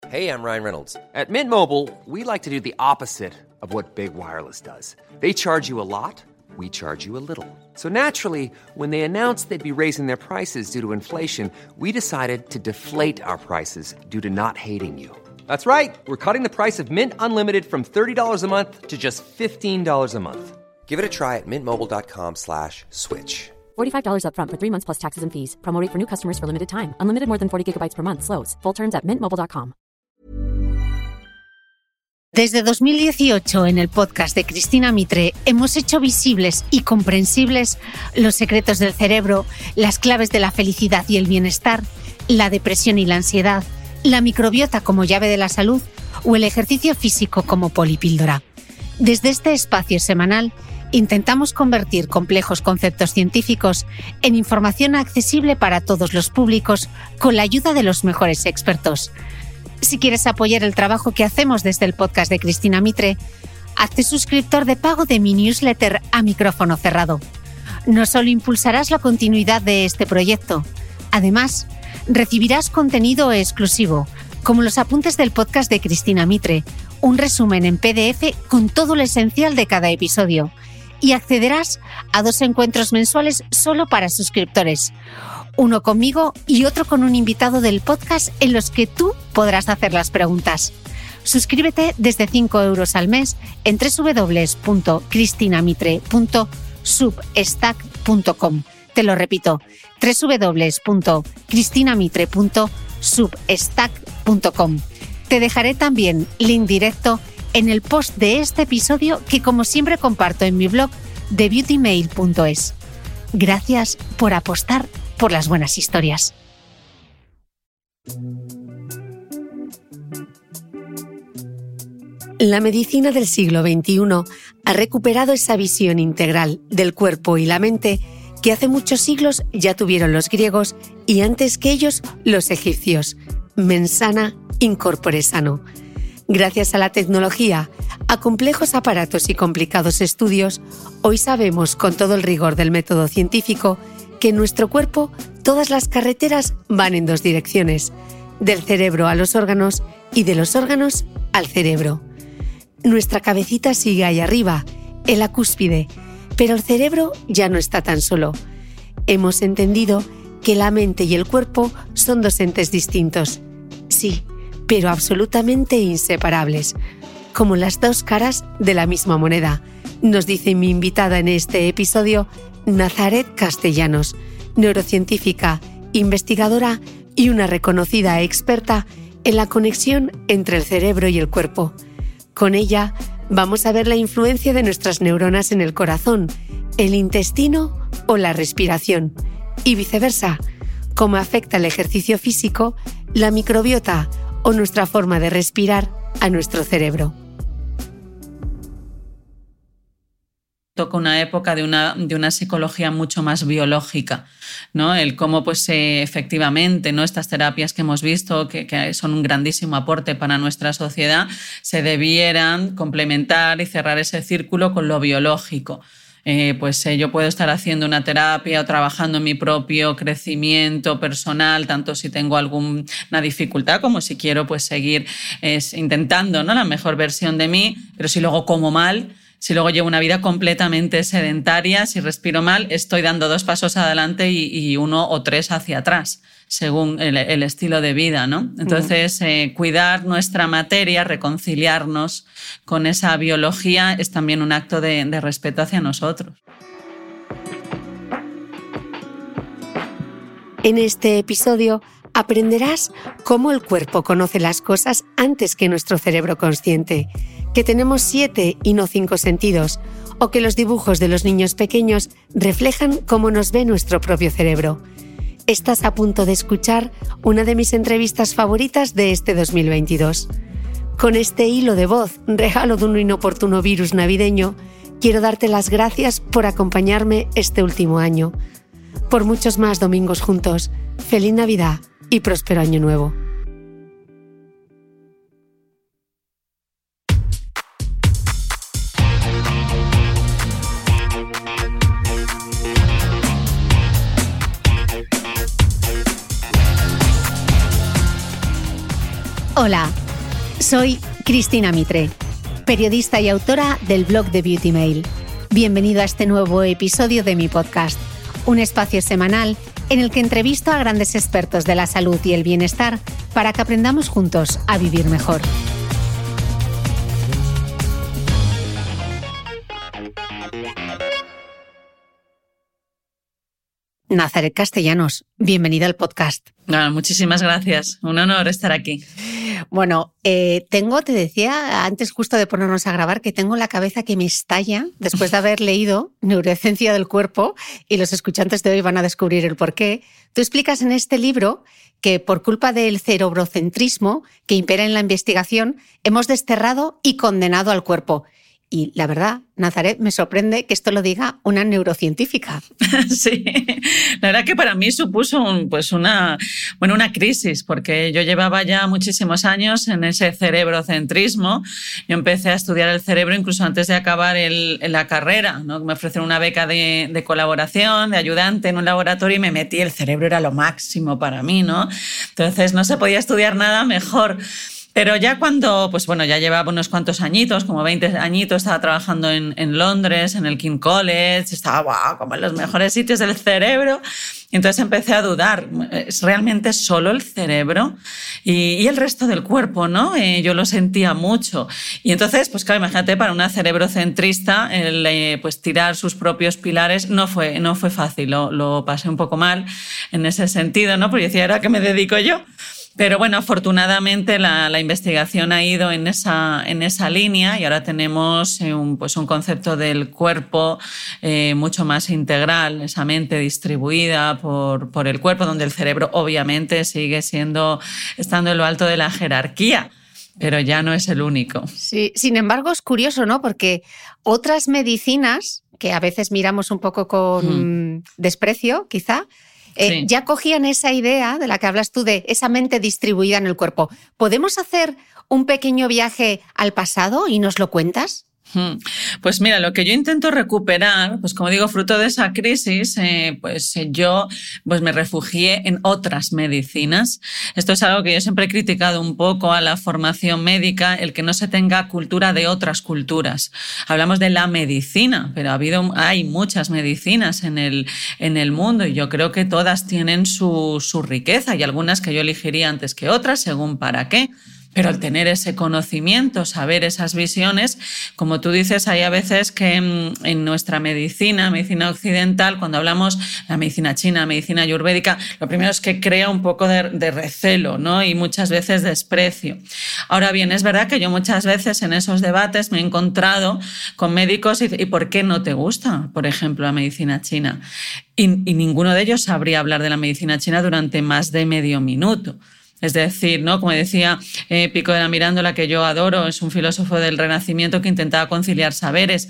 Hey, I'm Ryan Reynolds. At Mint Mobile, we like to do the opposite of what Big Wireless does. They charge you a lot, we charge you a little. So naturally, when they announced they'd be raising their prices due to inflation, we decided to deflate our prices due to not hating you. That's right. We're cutting the price of Mint Unlimited from $30 a month to just $15 a month. Give it a try at mintmobile.com/switch. $45 up front for 3 months plus taxes and fees. Promo rate for new customers for limited time. Unlimited more than 40 gigabytes per month. Slows full terms at mintmobile.com. Desde 2018, en el podcast de Cristina Mitre, hemos hecho visibles y comprensibles los secretos del cerebro, las claves de la felicidad y el bienestar, la depresión y la ansiedad, la microbiota como llave de la salud o el ejercicio físico como polipíldora. Desde este espacio semanal, intentamos convertir complejos conceptos científicos en información accesible para todos los públicos con la ayuda de los mejores expertos. Si quieres apoyar el trabajo que hacemos desde el podcast de Cristina Mitre, hazte suscriptor de pago de mi newsletter a micrófono cerrado. No solo impulsarás la continuidad de este proyecto, además, recibirás contenido exclusivo, como los apuntes del podcast de Cristina Mitre, un resumen en PDF con todo lo esencial de cada episodio, y accederás a 2 encuentros mensuales solo para suscriptores. Uno conmigo y otro con un invitado del podcast en los que tú podrás hacer las preguntas. Suscríbete desde 5 euros al mes en www.cristinamitre.substack.com. Te lo repito, www.cristinamitre.substack.com. Te dejaré también link directo en el post de este episodio que, como siempre, comparto en mi blog de beautymail.es. Gracias por apostar por las buenas historias. La medicina del siglo XXI ha recuperado esa visión integral del cuerpo y la mente que hace muchos siglos ya tuvieron los griegos y antes que ellos los egipcios. Mens sana in corpore sano. Gracias a la tecnología, a complejos aparatos y complicados estudios, hoy sabemos con todo el rigor del método científico que en nuestro cuerpo todas las carreteras van en 2 direcciones, del cerebro a los órganos y de los órganos al cerebro. Nuestra cabecita sigue ahí arriba, en la cúspide, pero el cerebro ya no está tan solo. Hemos entendido que la mente y el cuerpo son 2 entes distintos. Sí, pero absolutamente inseparables, como las 2 caras de la misma moneda, nos dice mi invitada en este episodio, Nazaret Castellanos, neurocientífica, investigadora y una reconocida experta en la conexión entre el cerebro y el cuerpo. Con ella vamos a ver la influencia de nuestras neuronas en el corazón, el intestino o la respiración, y viceversa, cómo afecta el ejercicio físico, la microbiota o nuestra forma de respirar a nuestro cerebro. Toca una época de una psicología mucho más biológica, ¿no? El cómo efectivamente, ¿no? Estas terapias que hemos visto, que son un grandísimo aporte para nuestra sociedad, se debieran complementar y cerrar ese círculo con lo biológico. Yo puedo estar haciendo una terapia o trabajando en mi propio crecimiento personal, tanto si tengo alguna dificultad como si quiero seguir intentando, ¿no? La mejor versión de mí, pero si luego como mal, si luego llevo una vida completamente sedentaria, si respiro mal, estoy dando 2 pasos adelante y 1 o 3 hacia atrás, según el estilo de vida, ¿no? Entonces, cuidar nuestra materia, reconciliarnos con esa biología es también un acto de respeto hacia nosotros. En este episodio aprenderás cómo el cuerpo conoce las cosas antes que nuestro cerebro consciente, que tenemos 7 y no 5 sentidos, o que los dibujos de los niños pequeños reflejan cómo nos ve nuestro propio cerebro. Estás a punto de escuchar una de mis entrevistas favoritas de este 2022. Con este hilo de voz, regalo de un inoportuno virus navideño, quiero darte las gracias por acompañarme este último año. Por muchos más domingos juntos, feliz Navidad y próspero Año Nuevo. Hola, soy Cristina Mitre, periodista y autora del blog de Beauty Mail. Bienvenido a este nuevo episodio de mi podcast, un espacio semanal en el que entrevisto a grandes expertos de la salud y el bienestar para que aprendamos juntos a vivir mejor. Nazaret Castellanos, bienvenida al podcast. Muchísimas gracias, un honor estar aquí. Bueno, te decía antes justo de ponernos a grabar que tengo la cabeza que me estalla después de haber leído Neurociencia del Cuerpo, y los escuchantes de hoy van a descubrir el porqué. Tú explicas en este libro que por culpa del cerebrocentrismo que impera en la investigación hemos desterrado y condenado al cuerpo. Y la verdad, Nazaret, me sorprende que esto lo diga una neurocientífica. Sí, la verdad que para mí supuso una crisis, porque yo llevaba ya muchísimos años en ese cerebrocentrismo. Yo empecé a estudiar el cerebro incluso antes de acabar la carrera, ¿no? Me ofrecieron una beca de colaboración, de ayudante en un laboratorio, y me metí. El cerebro era lo máximo para mí, ¿no? Entonces no se podía estudiar nada mejor. Pero ya cuando, ya llevaba unos cuantos añitos, como 20 añitos, estaba trabajando en Londres, en el King College, estaba como en los mejores sitios del cerebro. Y entonces empecé a dudar, ¿es realmente solo el cerebro? Y el resto del cuerpo, ¿no? Yo lo sentía mucho. Y entonces, claro, imagínate, para una cerebrocentrista, tirar sus propios pilares no fue fácil, lo pasé un poco mal en ese sentido, ¿no? Porque yo decía, ¿ahora qué me dedico yo? Pero bueno, afortunadamente la investigación ha ido en esa línea, y ahora tenemos un concepto del cuerpo mucho más integral, esa mente distribuida por el cuerpo, donde el cerebro obviamente sigue estando en lo alto de la jerarquía, pero ya no es el único. Sí, sin embargo es curioso, ¿no? Porque otras medicinas, que a veces miramos un poco con desprecio, quizá, sí, ya cogían esa idea de la que hablas tú, de esa mente distribuida en el cuerpo. ¿Podemos hacer un pequeño viaje al pasado y nos lo cuentas? Pues mira, lo que yo intento recuperar, como digo, fruto de esa crisis, yo me refugié en otras medicinas. Esto es algo que yo siempre he criticado un poco a la formación médica, el que no se tenga cultura de otras culturas. Hablamos de la medicina, pero hay muchas medicinas en el mundo, y yo creo que todas tienen su riqueza, y algunas que yo elegiría antes que otras, según para qué. Pero al tener ese conocimiento, saber esas visiones, como tú dices, hay a veces que en nuestra medicina occidental, cuando hablamos de la medicina china, medicina ayurvédica, lo primero es que crea un poco de recelo, ¿no? Y muchas veces desprecio. Ahora bien, es verdad que yo muchas veces en esos debates me he encontrado con médicos y ¿por qué no te gusta, por ejemplo, la medicina china? Y ninguno de ellos sabría hablar de la medicina china durante más de medio minuto. Es decir, ¿no? Como decía Pico de la Mirandola, que yo adoro, es un filósofo del Renacimiento que intentaba conciliar saberes.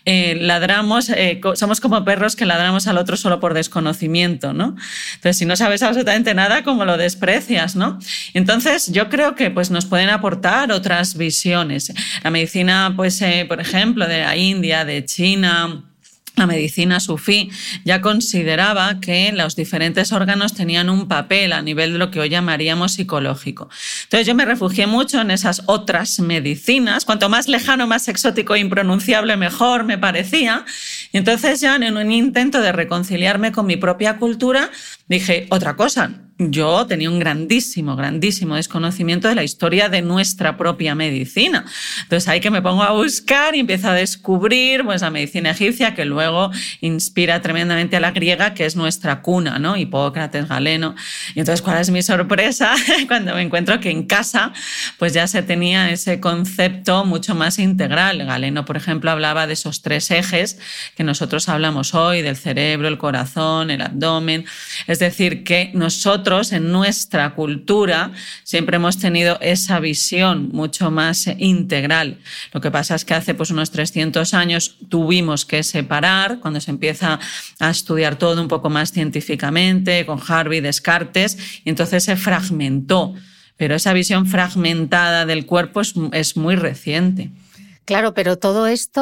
Somos como perros que ladramos al otro solo por desconocimiento, ¿no? Entonces, si no sabes absolutamente nada, ¿cómo lo desprecias, no? Entonces, yo creo que nos pueden aportar otras visiones. La medicina, por ejemplo, de la India, de China, la medicina sufí, ya consideraba que los diferentes órganos tenían un papel a nivel de lo que hoy llamaríamos psicológico. Entonces yo me refugié mucho en esas otras medicinas, cuanto más lejano, más exótico e impronunciable, mejor me parecía. Y entonces ya en un intento de reconciliarme con mi propia cultura, dije, otra cosa. Yo tenía un grandísimo desconocimiento de la historia de nuestra propia medicina. Entonces ahí que me pongo a buscar y empiezo a descubrir la medicina egipcia, que luego inspira tremendamente a la griega, que es nuestra cuna, ¿no? Hipócrates, Galeno. Y entonces, ¿cuál es mi sorpresa? Cuando me encuentro que en casa ya se tenía ese concepto mucho más integral. Galeno, por ejemplo, hablaba de esos 3 ejes que nosotros hablamos hoy, del cerebro, el corazón, el abdomen. Es decir, que nosotros en nuestra cultura siempre hemos tenido esa visión mucho más integral. Lo que pasa es que hace unos 300 años tuvimos que separar, cuando se empieza a estudiar todo un poco más científicamente, con Harvey, Descartes, y entonces se fragmentó. Pero esa visión fragmentada del cuerpo es muy reciente. Claro, pero todo esto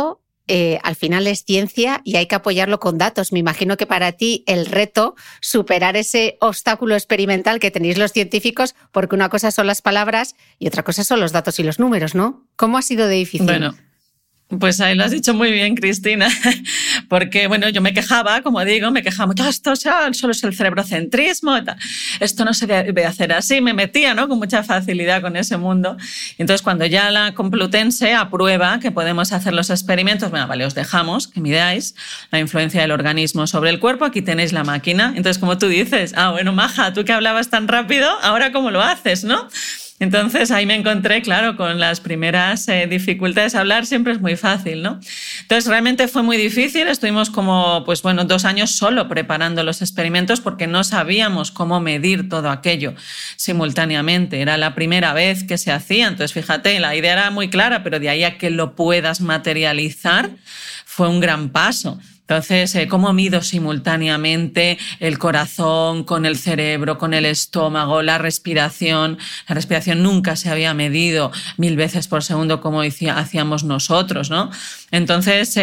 al final es ciencia y hay que apoyarlo con datos. Me imagino que para ti el reto, superar ese obstáculo experimental que tenéis los científicos, porque una cosa son las palabras y otra cosa son los datos y los números, ¿no? ¿Cómo ha sido de difícil? Bueno, pues ahí lo has dicho muy bien, Cristina, porque bueno, yo me quejaba, como digo, mucho, esto solo es el cerebrocentrismo, esto no se debe hacer así, me metía, ¿no?, con mucha facilidad con ese mundo. Y entonces cuando ya la Complutense aprueba que podemos hacer los experimentos, bueno, vale, os dejamos que midáis la influencia del organismo sobre el cuerpo, aquí tenéis la máquina. Entonces, como tú dices, bueno, maja, tú que hablabas tan rápido, ahora ¿cómo lo haces, no? Entonces ahí me encontré, claro, con las primeras dificultades. Hablar siempre es muy fácil, ¿no? Entonces realmente fue muy difícil. Estuvimos como, 2 años solo preparando los experimentos porque no sabíamos cómo medir todo aquello simultáneamente. Era la primera vez que se hacía. Entonces, fíjate, la idea era muy clara, pero de ahí a que lo puedas materializar fue un gran paso. Entonces, ¿cómo mido simultáneamente el corazón con el cerebro, con el estómago, la respiración? La respiración nunca se había medido 1000 veces por segundo como hacíamos nosotros, ¿no? Entonces,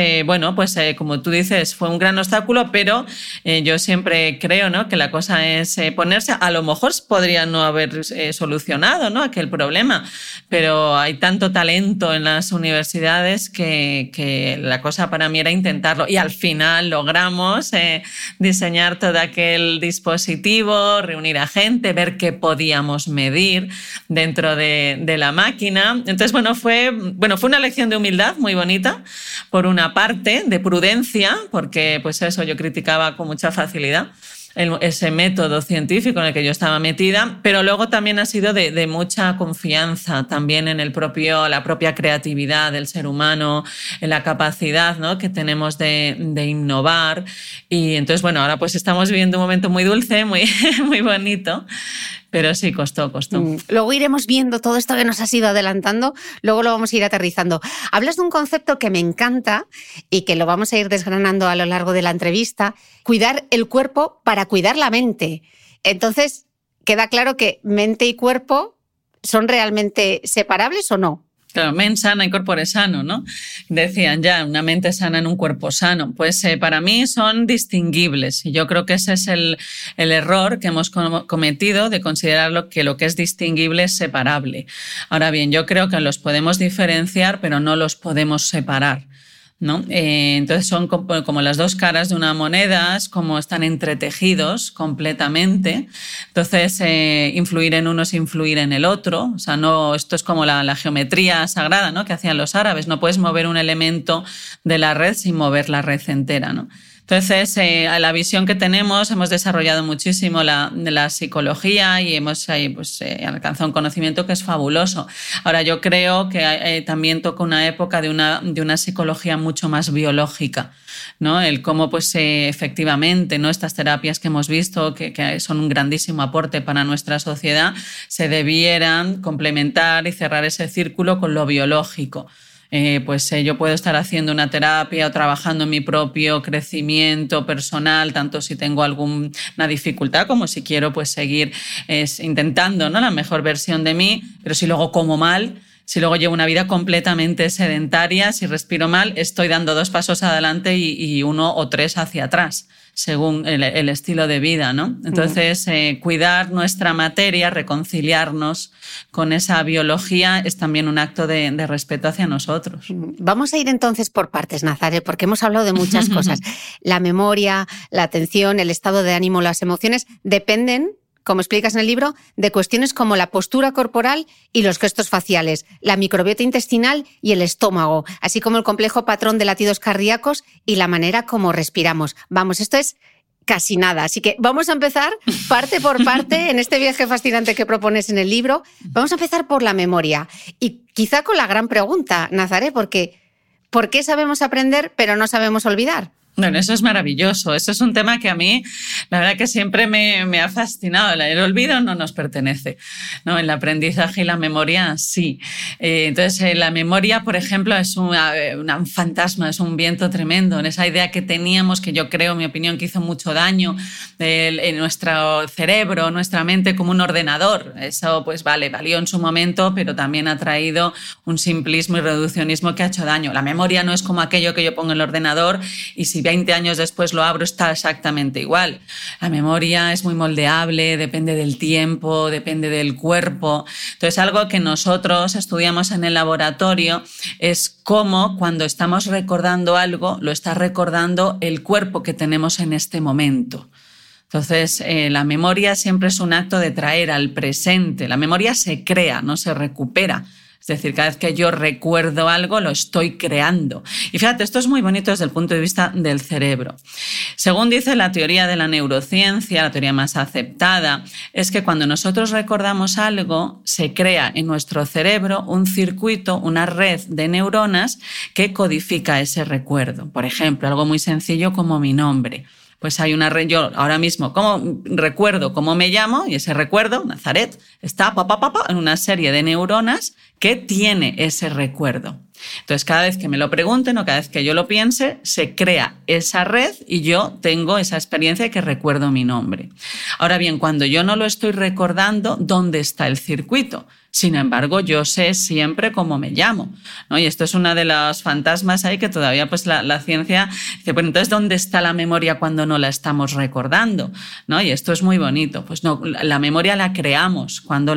como tú dices, fue un gran obstáculo, pero yo siempre creo, ¿no?, que la cosa es ponerse. A lo mejor podría no haber solucionado, ¿no?, aquel problema, pero hay tanto talento en las universidades que la cosa para mí era intentarlo. Y al final logramos diseñar todo aquel dispositivo, reunir a gente, ver qué podíamos medir dentro de la máquina. Entonces, fue una lección de humildad muy bonita, por una parte, de prudencia, porque yo criticaba con mucha facilidad ese método científico en el que yo estaba metida, pero luego también ha sido de mucha confianza también en la propia creatividad del ser humano, en la capacidad, ¿no?, que tenemos de innovar. Y entonces, ahora pues estamos viviendo un momento muy dulce, muy, muy bonito. Pero sí, costó. Luego iremos viendo todo esto que nos has ido adelantando, luego lo vamos a ir aterrizando. Hablas de un concepto que me encanta y que lo vamos a ir desgranando a lo largo de la entrevista: cuidar el cuerpo para cuidar la mente. Entonces, queda claro que mente y cuerpo son realmente separables, ¿o no? Claro, mens sana y corpore sano, ¿no? Decían ya, una mente sana en un cuerpo sano. Pues para mí son distinguibles y yo creo que ese es el error que hemos cometido, de considerar que lo que es distinguible es separable. Ahora bien, yo creo que los podemos diferenciar, pero no los podemos separar, ¿no? Entonces son como las dos caras de una moneda, como están entretejidos completamente. Entonces, influir en uno es influir en el otro. O sea, no, esto es como la geometría sagrada, ¿no?, que hacían los árabes. No puedes mover un elemento de la red sin mover la red entera, ¿no? Entonces, la visión que tenemos, hemos desarrollado muchísimo la psicología y hemos alcanzado un conocimiento que es fabuloso. Ahora, yo creo que también toca una época de una psicología mucho más biológica, ¿no? El cómo, efectivamente, ¿no?, estas terapias que hemos visto, que son un grandísimo aporte para nuestra sociedad, se debieran complementar y cerrar ese círculo con lo biológico. Yo puedo estar haciendo una terapia o trabajando en mi propio crecimiento personal, tanto si tengo alguna dificultad como si quiero seguir intentando, ¿no?, la mejor versión de mí, pero si luego como mal, si luego llevo una vida completamente sedentaria, si respiro mal, estoy dando 2 pasos adelante y 1 o 3 hacia atrás, según el estilo de vida, ¿no? Entonces, cuidar nuestra materia, reconciliarnos con esa biología, es también un acto de respeto hacia nosotros. Vamos a ir entonces por partes, Nazaret, porque hemos hablado de muchas cosas. La memoria, la atención, el estado de ánimo, las emociones dependen, como explicas en el libro, de cuestiones como la postura corporal y los gestos faciales, la microbiota intestinal y el estómago, así como el complejo patrón de latidos cardíacos y la manera como respiramos. Vamos, esto es casi nada. Así que vamos a empezar parte por parte en este viaje fascinante que propones en el libro. Vamos a empezar por la memoria y quizá con la gran pregunta, Nazaret, porque ¿por qué sabemos aprender pero no sabemos olvidar? Bueno, eso es maravilloso. Eso es un tema que a mí, la verdad que siempre me ha fascinado. El olvido no nos pertenece, ¿no? El aprendizaje y la memoria, sí. Entonces, la memoria, por ejemplo, es un fantasma, es un viento tremendo. En esa idea que teníamos, que yo creo, en mi opinión, que hizo mucho daño en nuestro cerebro, nuestra mente, como un ordenador. Eso, pues valió en su momento, pero también ha traído un simplismo y reduccionismo que ha hecho daño. La memoria no es como aquello que yo pongo en el ordenador y si 20 años después lo abro está exactamente igual. La memoria es muy moldeable, depende del tiempo, depende del cuerpo. Entonces, algo que nosotros estudiamos en el laboratorio es cómo cuando estamos recordando algo, lo está recordando el cuerpo que tenemos en este momento. Entonces, la memoria siempre es un acto de traer al presente. La memoria se crea, no se recupera. Es decir, cada vez que yo recuerdo algo, lo estoy creando. Y fíjate, esto es muy bonito desde el punto de vista del cerebro. Según dice la teoría de la neurociencia, la teoría más aceptada, es que cuando nosotros recordamos algo, se crea en nuestro cerebro un circuito, una red de neuronas que codifica ese recuerdo. Por ejemplo, algo muy sencillo como mi nombre. Pues hay una red, yo ahora mismo recuerdo cómo me llamo y ese recuerdo, Nazaret, está en una serie de neuronas que tiene ese recuerdo. Entonces, cada vez que me lo pregunten o cada vez que yo lo piense, se crea esa red y yo tengo esa experiencia de que recuerdo mi nombre. Ahora bien, cuando yo no lo estoy recordando, ¿dónde está el circuito? Sin embargo, yo sé siempre cómo me llamo, ¿no? Y esto es una de los fantasmas ahí que todavía pues la ciencia dice, bueno, entonces, ¿dónde está la memoria cuando no la estamos recordando? ¿No? Y esto es muy bonito. Pues no, la memoria la creamos cuando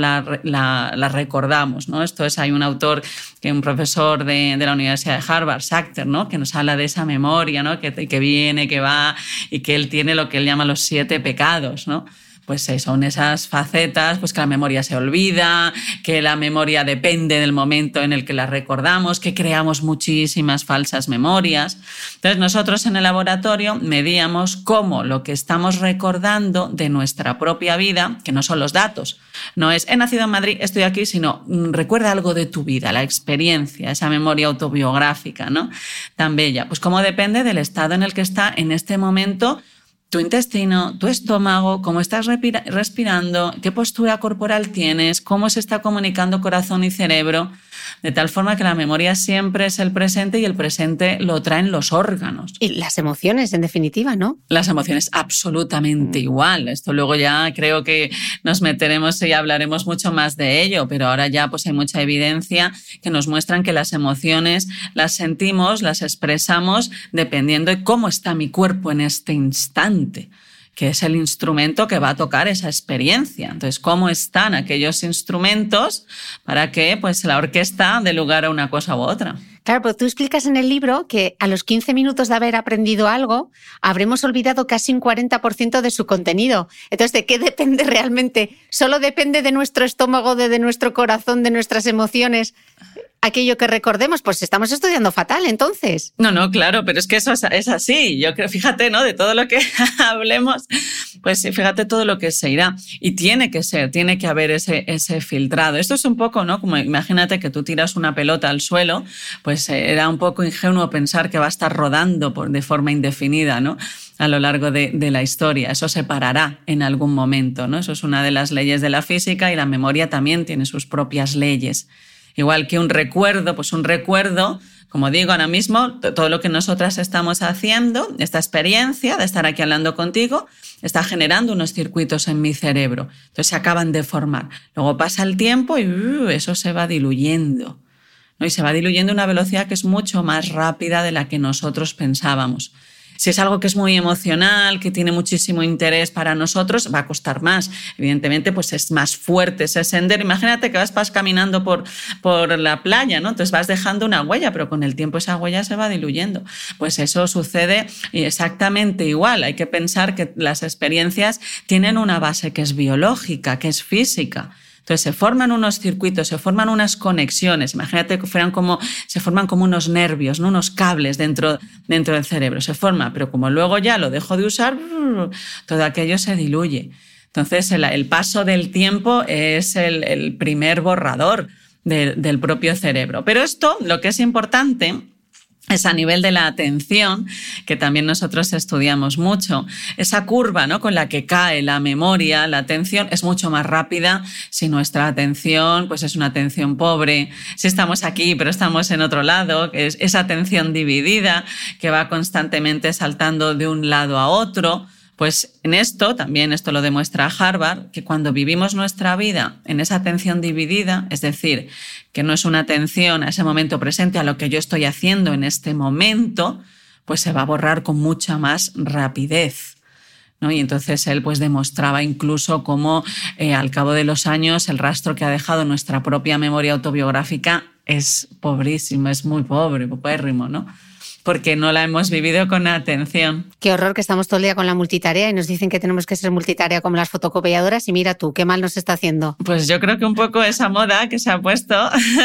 la recordamos, ¿no? Hay un autor, un profesor de la Universidad de Harvard, Sachter, ¿no? Que nos habla de esa memoria, ¿no? Que viene, que va y que él tiene lo que él llama los 7 pecados, ¿no? Pues son esas facetas, pues que la memoria se olvida, que la memoria depende del momento en el que la recordamos, que creamos muchísimas falsas memorias. Entonces, nosotros en el laboratorio medíamos cómo lo que estamos recordando de nuestra propia vida, que no son los datos, no es he nacido en Madrid, estoy aquí, sino recuerda algo de tu vida, la experiencia, esa memoria autobiográfica, ¿no? Tan bella. Pues cómo depende del estado en el que está en este momento tu intestino, tu estómago, cómo estás respirando, qué postura corporal tienes, cómo se está comunicando corazón y cerebro, de tal forma que la memoria siempre es el presente y el presente lo traen los órganos. Y las emociones, en definitiva, ¿no? Las emociones absolutamente igual. Esto luego ya creo que nos meteremos y hablaremos mucho más de ello, pero ahora ya pues hay mucha evidencia que nos muestran que las emociones las sentimos, las expresamos dependiendo de cómo está mi cuerpo en este instante, que es el instrumento que va a tocar esa experiencia. Entonces, ¿cómo están aquellos instrumentos para que pues, la orquesta dé lugar a una cosa u otra? Claro, pero tú explicas en el libro que a los 15 minutos de haber aprendido algo, habremos olvidado casi un 40% de su contenido. Entonces, ¿de qué depende realmente? ¿Solo depende de nuestro estómago, de nuestro corazón, de nuestras emociones? Aquello que recordemos, pues estamos estudiando fatal, entonces. No, claro, pero es que eso es así. Yo creo, fíjate, ¿no? De todo lo que hablemos, pues fíjate todo lo que se irá. Y tiene que haber ese filtrado. Esto es un poco, ¿no? Como imagínate que tú tiras una pelota al suelo, pues era un poco ingenuo pensar que va a estar rodando de forma indefinida, ¿no? A lo largo de la historia. Eso se parará en algún momento, ¿no? Eso es una de las leyes de la física y la memoria también tiene sus propias leyes. Igual que un recuerdo, como digo ahora mismo, todo lo que nosotras estamos haciendo, esta experiencia de estar aquí hablando contigo, está generando unos circuitos en mi cerebro. Entonces se acaban de formar. Luego pasa el tiempo y eso se va diluyendo, ¿no? Y se va diluyendo a una velocidad que es mucho más rápida de la que nosotros pensábamos. Si es algo que es muy emocional, que tiene muchísimo interés para nosotros, va a costar más. Evidentemente, pues es más fuerte ese sendero. Imagínate que vas caminando por la playa, ¿no? Entonces vas dejando una huella, pero con el tiempo esa huella se va diluyendo. Pues eso sucede exactamente igual. Hay que pensar que las experiencias tienen una base que es biológica, que es física. Entonces se forman unos circuitos, se forman unas conexiones. Imagínate que se forman como unos nervios, ¿no? Unos cables dentro del cerebro. Se forma, pero como luego ya lo dejo de usar, todo aquello se diluye. Entonces el paso del tiempo es el primer borrador del propio cerebro. Pero esto, lo que es importante es a nivel de la atención, que también nosotros estudiamos mucho. Esa curva, ¿no?, con la que cae la memoria, la atención, es mucho más rápida si nuestra atención pues es una atención pobre, si estamos aquí pero estamos en otro lado, que es esa atención dividida que va constantemente saltando de un lado a otro. Pues en esto, también esto lo demuestra Harvard, que cuando vivimos nuestra vida en esa atención dividida, es decir, que no es una atención a ese momento presente, a lo que yo estoy haciendo en este momento, pues se va a borrar con mucha más rapidez, ¿no? Y entonces él pues demostraba incluso cómo al cabo de los años el rastro que ha dejado nuestra propia memoria autobiográfica es pobrísimo, es muy pobre, paupérrimo, ¿no? Porque no la hemos vivido con atención. Qué horror que estamos todo el día con la multitarea y nos dicen que tenemos que ser multitarea como las fotocopiadoras y mira tú, qué mal nos está haciendo. Pues yo creo que un poco esa moda que se ha puesto,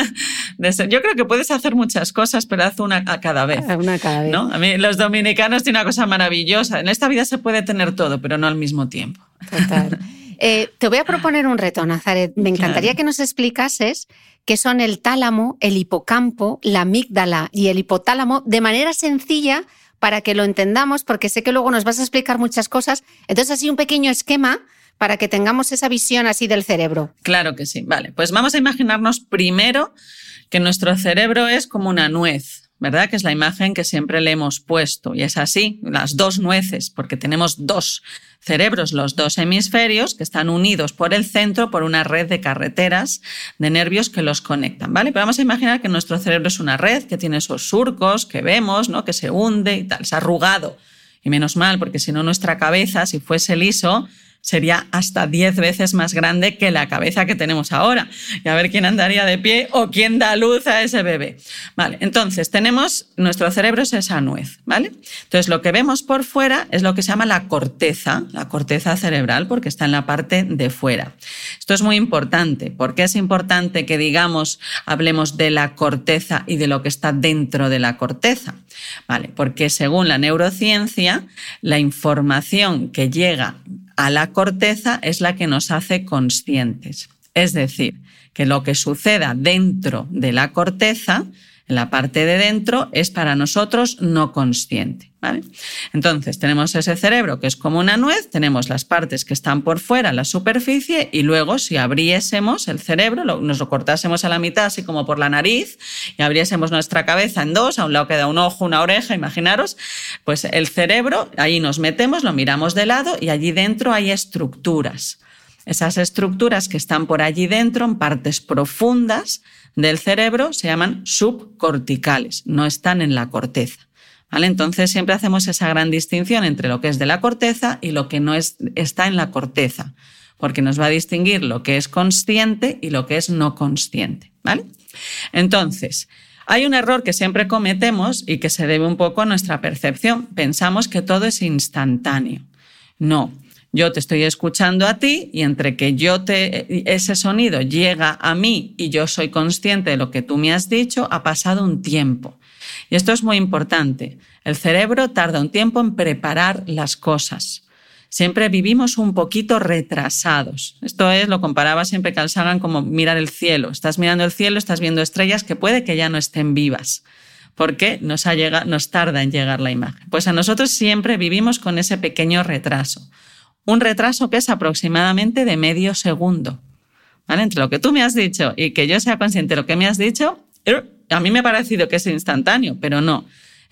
yo creo que puedes hacer muchas cosas, pero haz una a cada vez. Una a cada vez. ¿No? A mí los dominicanos tienen una cosa maravillosa. En esta vida se puede tener todo, pero no al mismo tiempo. Total. Te voy a proponer un reto, Nazaret. Me encantaría que nos explicases qué son el tálamo, el hipocampo, la amígdala y el hipotálamo de manera sencilla para que lo entendamos, porque sé que luego nos vas a explicar muchas cosas. Entonces, así un pequeño esquema para que tengamos esa visión así del cerebro. Claro que sí. Vale, pues vamos a imaginarnos primero que nuestro cerebro es como una nuez, ¿verdad? Que es la imagen que siempre le hemos puesto. Y es así, las dos nueces, porque tenemos dos cerebros, los dos hemisferios, que están unidos por el centro por una red de carreteras de nervios que los conectan, ¿vale? Pero vamos a imaginar que nuestro cerebro es una red que tiene esos surcos que vemos, ¿no?, que se hunde y tal, es arrugado. Y menos mal, porque si no nuestra cabeza, si fuese liso, sería hasta 10 veces más grande que la cabeza que tenemos ahora. Y a ver quién andaría de pie o quién da luz a ese bebé. Vale, entonces nuestro cerebro es esa nuez, ¿vale? Entonces lo que vemos por fuera es lo que se llama la corteza cerebral, porque está en la parte de fuera. Esto es muy importante. ¿Por qué es importante que hablemos de la corteza y de lo que está dentro de la corteza? Vale, porque según la neurociencia, la información que llega a la corteza es la que nos hace conscientes. Es decir, que lo que suceda dentro de la corteza, en la parte de dentro, es para nosotros no consciente, ¿vale? Entonces, tenemos ese cerebro que es como una nuez, tenemos las partes que están por fuera, la superficie, y luego si abriésemos el cerebro, nos lo cortásemos a la mitad, así como por la nariz, y abriésemos nuestra cabeza en dos, a un lado queda un ojo, una oreja, imaginaros, pues el cerebro, ahí nos metemos, lo miramos de lado y allí dentro hay estructuras. Esas estructuras que están por allí dentro, en partes profundas del cerebro, se llaman subcorticales, no están en la corteza, ¿vale? Entonces siempre hacemos esa gran distinción entre lo que es de la corteza y lo que no está en la corteza, porque nos va a distinguir lo que es consciente y lo que es no consciente, ¿vale? Entonces, hay un error que siempre cometemos y que se debe un poco a nuestra percepción. Pensamos que todo es instantáneo. No. Yo te estoy escuchando a ti y entre que ese sonido llega a mí y yo soy consciente de lo que tú me has dicho, ha pasado un tiempo. Y esto es muy importante. El cerebro tarda un tiempo en preparar las cosas. Siempre vivimos un poquito retrasados. Esto lo comparaba siempre Carl Sagan como mirar el cielo. Estás mirando el cielo, estás viendo estrellas que puede que ya no estén vivas, porque nos tarda en llegar la imagen. Pues a nosotros siempre vivimos con ese pequeño retraso. Un retraso que es aproximadamente de medio segundo, ¿vale? Entre lo que tú me has dicho y que yo sea consciente de lo que me has dicho, a mí me ha parecido que es instantáneo, pero no.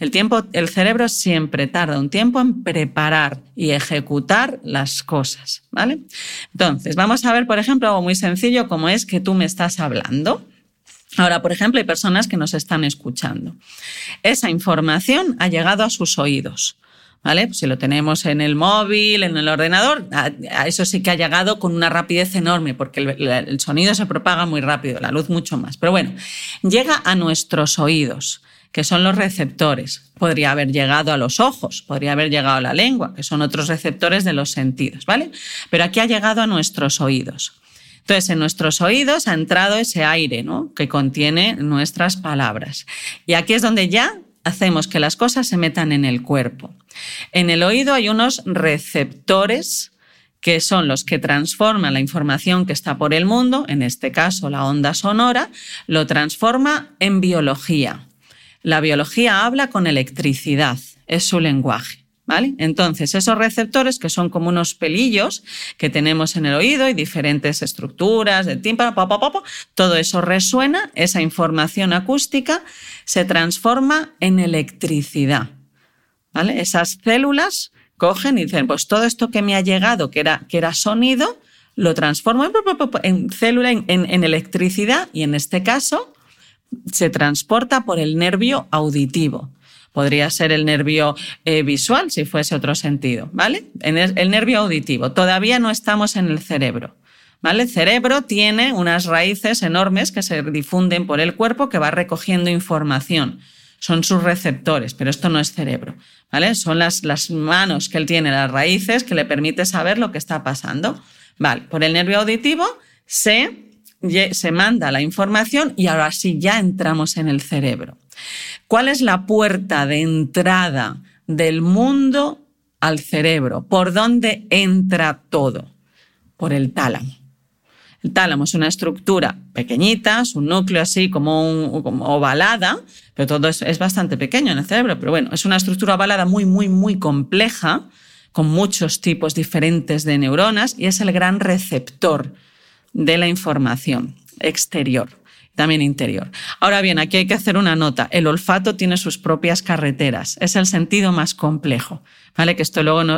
El cerebro siempre tarda un tiempo en preparar y ejecutar las cosas, ¿vale? Entonces, vamos a ver, por ejemplo, algo muy sencillo como es que tú me estás hablando. Ahora, por ejemplo, hay personas que nos están escuchando. Esa información ha llegado a sus oídos, ¿vale? Pues si lo tenemos en el móvil, en el ordenador, a eso sí que ha llegado con una rapidez enorme, porque el sonido se propaga muy rápido, la luz mucho más. Pero bueno, llega a nuestros oídos, que son los receptores. Podría haber llegado a los ojos, podría haber llegado a la lengua, que son otros receptores de los sentidos, ¿vale? Pero aquí ha llegado a nuestros oídos. Entonces, en nuestros oídos ha entrado ese aire, ¿no?, que contiene nuestras palabras. Y aquí es donde ya hacemos que las cosas se metan en el cuerpo. En el oído hay unos receptores que son los que transforman la información que está por el mundo, en este caso la onda sonora, lo transforma en biología. la biología habla con electricidad, es su lenguaje, ¿vale? Entonces, esos receptores, que son como unos pelillos que tenemos en el oído y diferentes estructuras de tímpano, todo eso resuena, esa información acústica se transforma en electricidad, ¿vale? Esas células cogen y dicen, pues todo esto que me ha llegado, que era sonido, lo transformo en célula, en electricidad, y en este caso se transporta por el nervio auditivo. Podría ser el nervio visual, si fuese otro sentido, ¿vale? El nervio auditivo. Todavía no estamos en el cerebro, ¿vale? El cerebro tiene unas raíces enormes que se difunden por el cuerpo, que va recogiendo información. Son sus receptores, pero esto no es cerebro, ¿vale? Son las manos que él tiene, las raíces, que le permite saber lo que está pasando. Vale, por el nervio auditivo se manda la información y ahora sí ya entramos en el cerebro. ¿Cuál es la puerta de entrada del mundo al cerebro? ¿Por dónde entra todo? Por el tálamo. El tálamo es una estructura pequeñita, es un núcleo así como ovalada, pero todo es bastante pequeño en el cerebro, pero bueno, es una estructura ovalada muy, muy, muy compleja, con muchos tipos diferentes de neuronas, y es el gran receptor de la información exterior, también interior. Ahora bien, aquí hay que hacer una nota. El olfato tiene sus propias carreteras. Es el sentido más complejo, ¿vale? Que esto luego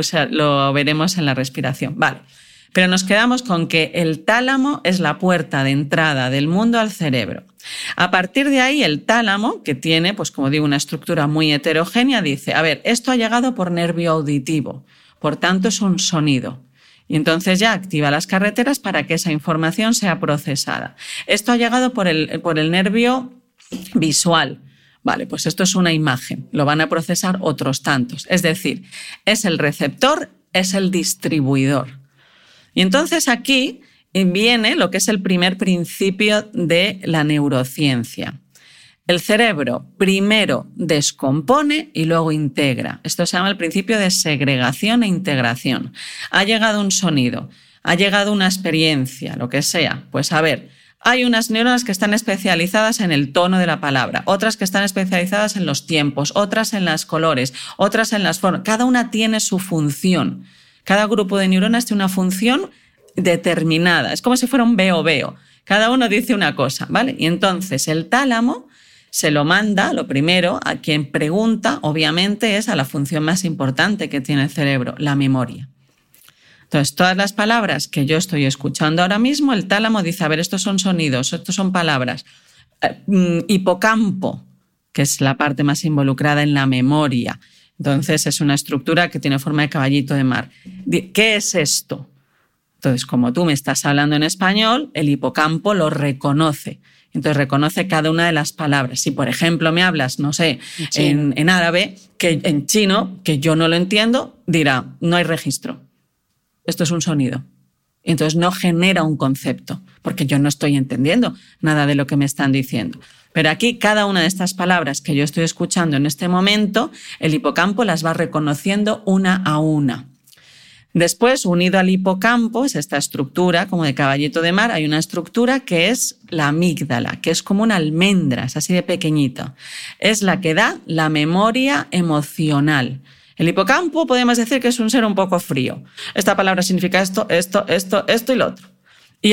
lo veremos en la respiración. Vale. Pero nos quedamos con que el tálamo es la puerta de entrada del mundo al cerebro. A partir de ahí, el tálamo, que tiene, pues como digo, una estructura muy heterogénea, dice, a ver, esto ha llegado por nervio auditivo, por tanto es un sonido. Y entonces ya activa las carreteras para que esa información sea procesada. Esto ha llegado por el nervio visual. Vale, pues esto es una imagen. Lo van a procesar otros tantos. Es decir, es el receptor, es el distribuidor. Y entonces aquí viene lo que es el primer principio de la neurociencia. El cerebro primero descompone y luego integra. Esto se llama el principio de segregación e integración. Ha llegado un sonido, ha llegado una experiencia, lo que sea. Pues a ver, hay unas neuronas que están especializadas en el tono de la palabra, otras que están especializadas en los tiempos, otras en los colores, otras en las formas. Cada una tiene su función. Cada grupo de neuronas tiene una función determinada. Es como si fuera un veo. Cada uno dice una cosa, ¿vale? Y entonces el tálamo se lo manda, lo primero, a quien pregunta, obviamente, es a la función más importante que tiene el cerebro, la memoria. Entonces, todas las palabras que yo estoy escuchando ahora mismo, el tálamo dice, a ver, estos son sonidos, estos son palabras. Hipocampo, que es la parte más involucrada en la memoria. Entonces, es una estructura que tiene forma de caballito de mar. ¿Qué es esto? Entonces, como tú me estás hablando en español, el hipocampo lo reconoce. Entonces reconoce cada una de las palabras. Si, por ejemplo, me hablas, no sé, en árabe, que en chino, que yo no lo entiendo, dirá, no hay registro. Esto es un sonido. Entonces no genera un concepto, porque yo no estoy entendiendo nada de lo que me están diciendo. Pero aquí, cada una de estas palabras que yo estoy escuchando en este momento, el hipocampo las va reconociendo una a una. Después, unido al hipocampo, es esta estructura como de caballito de mar, hay una estructura que es la amígdala, que es como una almendra, es así de pequeñita. Es la que da la memoria emocional. El hipocampo podemos decir que es un ser un poco frío. Esta palabra significa esto y lo otro. Y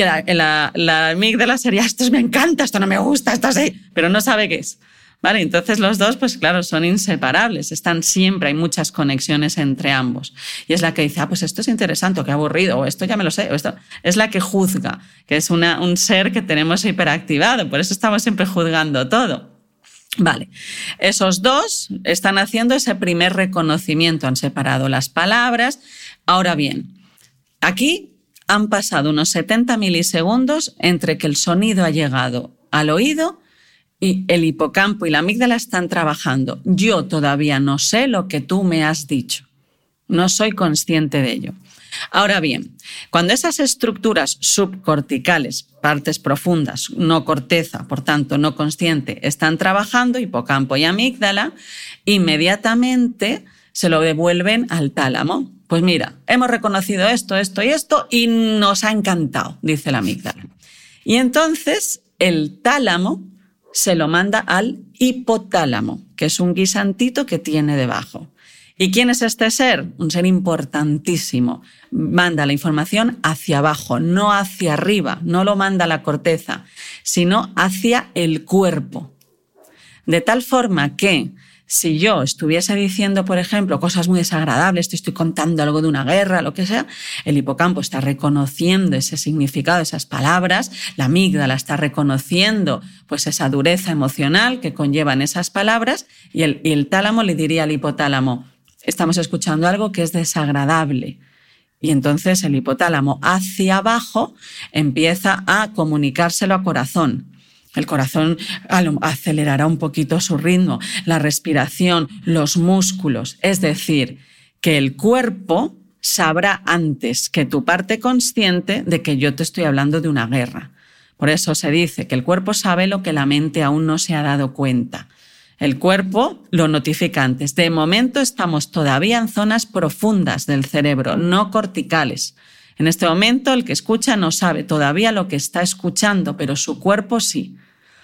la amígdala sería, esto me encanta, esto no me gusta, esto sí, pero no sabe qué es. ¿Vale? Entonces los dos, pues claro, son inseparables, están siempre, hay muchas conexiones entre ambos. Y es la que dice, pues esto es interesante, o qué aburrido, o esto ya me lo sé, o esto es la que juzga, que es un ser que tenemos hiperactivado, por eso estamos siempre juzgando todo. Vale, esos dos están haciendo ese primer reconocimiento, han separado las palabras. Ahora bien, aquí han pasado unos 70 milisegundos entre que el sonido ha llegado al oído y el hipocampo y la amígdala están trabajando. Yo todavía no sé lo que tú me has dicho. No soy consciente de ello. Ahora bien, cuando esas estructuras subcorticales, partes profundas, no corteza, por tanto no consciente, están trabajando, hipocampo y amígdala, inmediatamente se lo devuelven al tálamo. Pues mira, hemos reconocido esto y esto y nos ha encantado, dice la amígdala. Y entonces el tálamo se lo manda al hipotálamo, que es un guisantito que tiene debajo. ¿Y quién es este ser? Un ser importantísimo. Manda la información hacia abajo, no hacia arriba, no lo manda a la corteza, sino hacia el cuerpo. De tal forma que si yo estuviese diciendo, por ejemplo, cosas muy desagradables, te estoy contando algo de una guerra, lo que sea, el hipocampo está reconociendo ese significado, esas palabras, la amígdala está reconociendo pues esa dureza emocional que conllevan esas palabras y el tálamo le diría al hipotálamo, estamos escuchando algo que es desagradable. Y entonces el hipotálamo hacia abajo empieza a comunicárselo al corazón. El corazón acelerará un poquito su ritmo, la respiración, los músculos. Es decir, que el cuerpo sabrá antes que tu parte consciente de que yo te estoy hablando de una guerra. Por eso se dice que el cuerpo sabe lo que la mente aún no se ha dado cuenta. El cuerpo lo notifica antes. De momento estamos todavía en zonas profundas del cerebro, no corticales. En este momento el que escucha no sabe todavía lo que está escuchando, pero su cuerpo sí.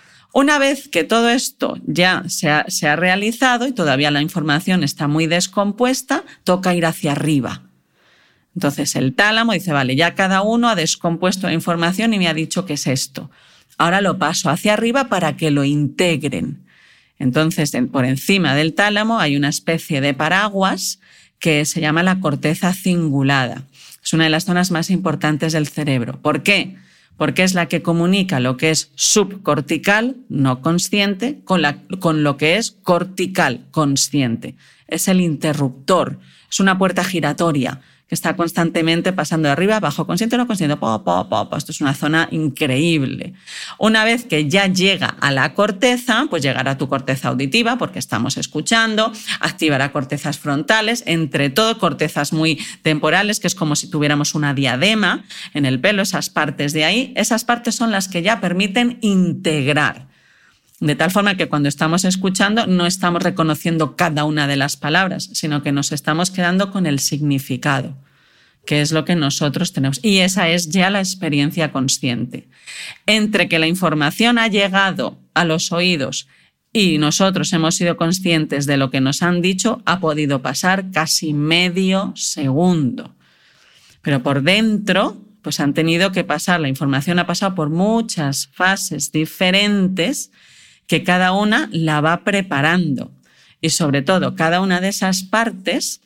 Una vez que todo esto ya se ha realizado y todavía la información está muy descompuesta, toca ir hacia arriba. Entonces el tálamo dice, vale, ya cada uno ha descompuesto la información y me ha dicho qué es esto. Ahora lo paso hacia arriba para que lo integren. Entonces, por encima del tálamo hay una especie de paraguas que se llama la corteza cingulada. Es una de las zonas más importantes del cerebro. ¿Por qué? Porque es la que comunica lo que es subcortical, no consciente, con lo que es cortical, consciente. Es el interruptor, es una puerta giratoria que está constantemente pasando de arriba, abajo, consciente o no consciente. Esto es una zona increíble. Una vez que ya llega a la corteza, pues llegará a tu corteza auditiva, porque estamos escuchando, activará cortezas frontales, entre todo cortezas muy temporales, que es como si tuviéramos una diadema en el pelo, esas partes de ahí. Esas partes son las que ya permiten integrar. De tal forma que cuando estamos escuchando no estamos reconociendo cada una de las palabras, sino que nos estamos quedando con el significado, que es lo que nosotros tenemos. Y esa es ya la experiencia consciente. Entre que la información ha llegado a los oídos y nosotros hemos sido conscientes de lo que nos han dicho, ha podido pasar casi medio segundo. Pero por dentro, pues han tenido que pasar, la información ha pasado por muchas fases diferentes que cada una la va preparando. Y sobre todo, cada una de esas partes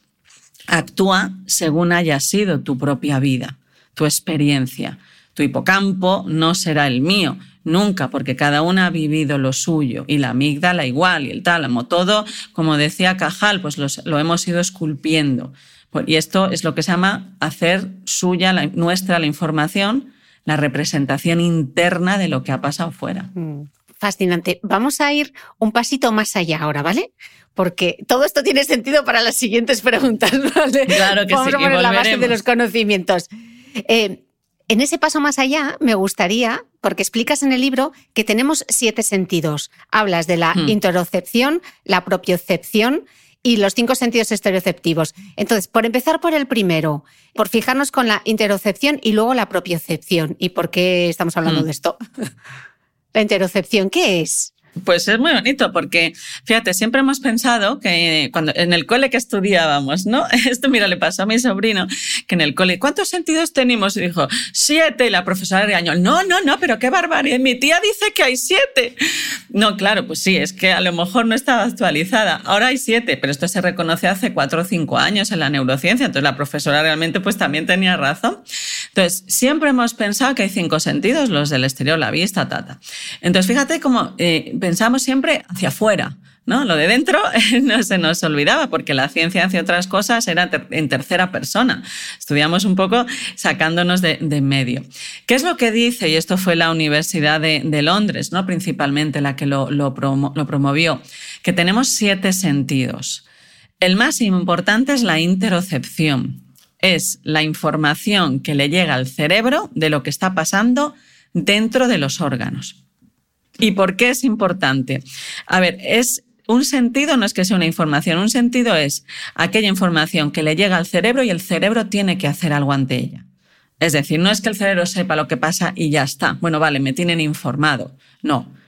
actúa según haya sido tu propia vida, tu experiencia. Tu hipocampo no será el mío, nunca, porque cada una ha vivido lo suyo. Y la amígdala igual, y el tálamo, todo, como decía Cajal, pues lo hemos ido esculpiendo. Y esto es lo que se llama hacer suya, nuestra, la información, la representación interna de lo que ha pasado fuera. Fascinante. Vamos a ir un pasito más allá ahora, ¿vale? Porque todo esto tiene sentido para las siguientes preguntas, ¿vale? Claro que Vamos sí. a poner la base de los conocimientos. En ese paso más allá me gustaría, porque explicas en el libro que tenemos 7 sentidos. Hablas de la interocepción, la propiocepción y los 5 sentidos estereoceptivos. Entonces, por empezar por el primero, por fijarnos con la interocepción y luego la propiocepción. ¿Y por qué estamos hablando de esto? La interocepción, ¿qué es? Pues es muy bonito porque, fíjate, siempre hemos pensado que cuando en el cole que estudiábamos, ¿no? Esto, mira, le pasó a mi sobrino, que en el cole, ¿cuántos sentidos tenemos? Y dijo, 7, y la profesora regañó, no, pero qué barbaridad, mi tía dice que hay 7. No, claro, pues sí, es que a lo mejor no estaba actualizada. Ahora hay 7, pero esto se reconoce hace 4 o 5 años en la neurociencia, entonces la profesora realmente pues también tenía razón. Entonces, siempre hemos pensado que hay 5 sentidos, los del exterior, la vista, Entonces, fíjate cómo pensamos siempre hacia afuera, ¿no? Lo de dentro no se nos olvidaba porque la ciencia, hacia otras cosas, era en tercera persona. Estudiamos un poco sacándonos de en medio. ¿Qué es lo que dice? Y esto fue la Universidad de Londres, ¿no? Principalmente la que lo promovió, que tenemos 7 sentidos. El más importante es la interocepción. Es la información que le llega al cerebro de lo que está pasando dentro de los órganos. ¿Y por qué es importante? A ver, un sentido no es que sea una información, un sentido es aquella información que le llega al cerebro y el cerebro tiene que hacer algo ante ella. Es decir, no es que el cerebro sepa lo que pasa y ya está. Bueno, vale, me tienen informado. No,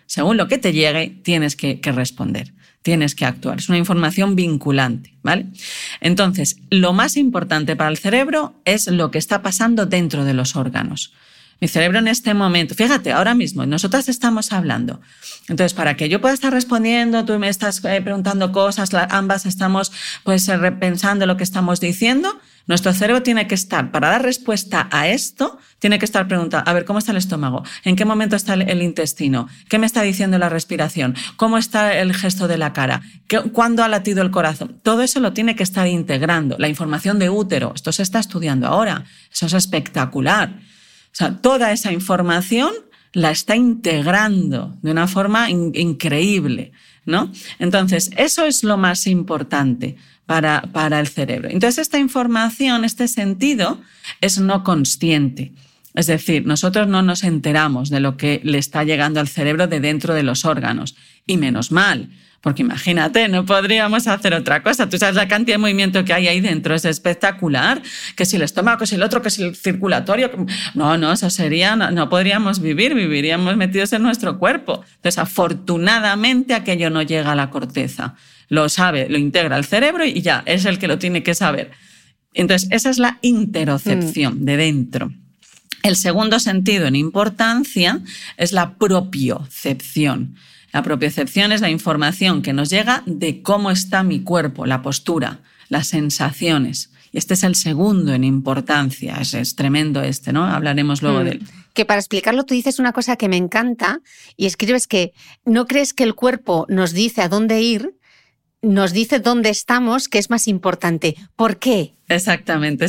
Según lo que te llegue, tienes que responder, tienes que actuar. Es una información vinculante, ¿vale? Entonces, lo más importante para el cerebro es lo que está pasando dentro de los órganos. Mi cerebro en este momento, fíjate, ahora mismo, nosotras estamos hablando. Entonces, para que yo pueda estar respondiendo, tú me estás preguntando cosas, ambas estamos pues repensando lo que estamos diciendo, nuestro cerebro tiene que estar, para dar respuesta a esto, tiene que estar preguntando, a ver, ¿cómo está el estómago? ¿En qué momento está el intestino? ¿Qué me está diciendo la respiración? ¿Cómo está el gesto de la cara? ¿Cuándo ha latido el corazón? Todo eso lo tiene que estar integrando. La información de útero, esto se está estudiando ahora, eso es espectacular. O sea, toda esa información la está integrando de una forma increíble, ¿no? Entonces, eso es lo más importante para el cerebro. Entonces, esta información, este sentido, es no consciente. Es decir, nosotros no nos enteramos de lo que le está llegando al cerebro de dentro de los órganos. Y menos mal, porque imagínate, no podríamos hacer otra cosa. Tú sabes la cantidad de movimiento que hay ahí dentro, es espectacular. Que si el estómago, que si el otro, que si el circulatorio. No, eso sería, no podríamos vivir, viviríamos metidos en nuestro cuerpo. Entonces, afortunadamente, aquello no llega a la corteza. Lo sabe, lo integra el cerebro y ya, es el que lo tiene que saber. Entonces, esa es la interocepción de dentro. El segundo sentido en importancia es la propiocepción. La propiocepción es la información que nos llega de cómo está mi cuerpo, la postura, las sensaciones. Y este es el segundo en importancia. Es tremendo ¿no? Hablaremos luego de él. Que para explicarlo tú dices una cosa que me encanta y escribes que no crees que el cuerpo nos dice a dónde ir, nos dice dónde estamos, que es más importante. ¿Por qué? Exactamente.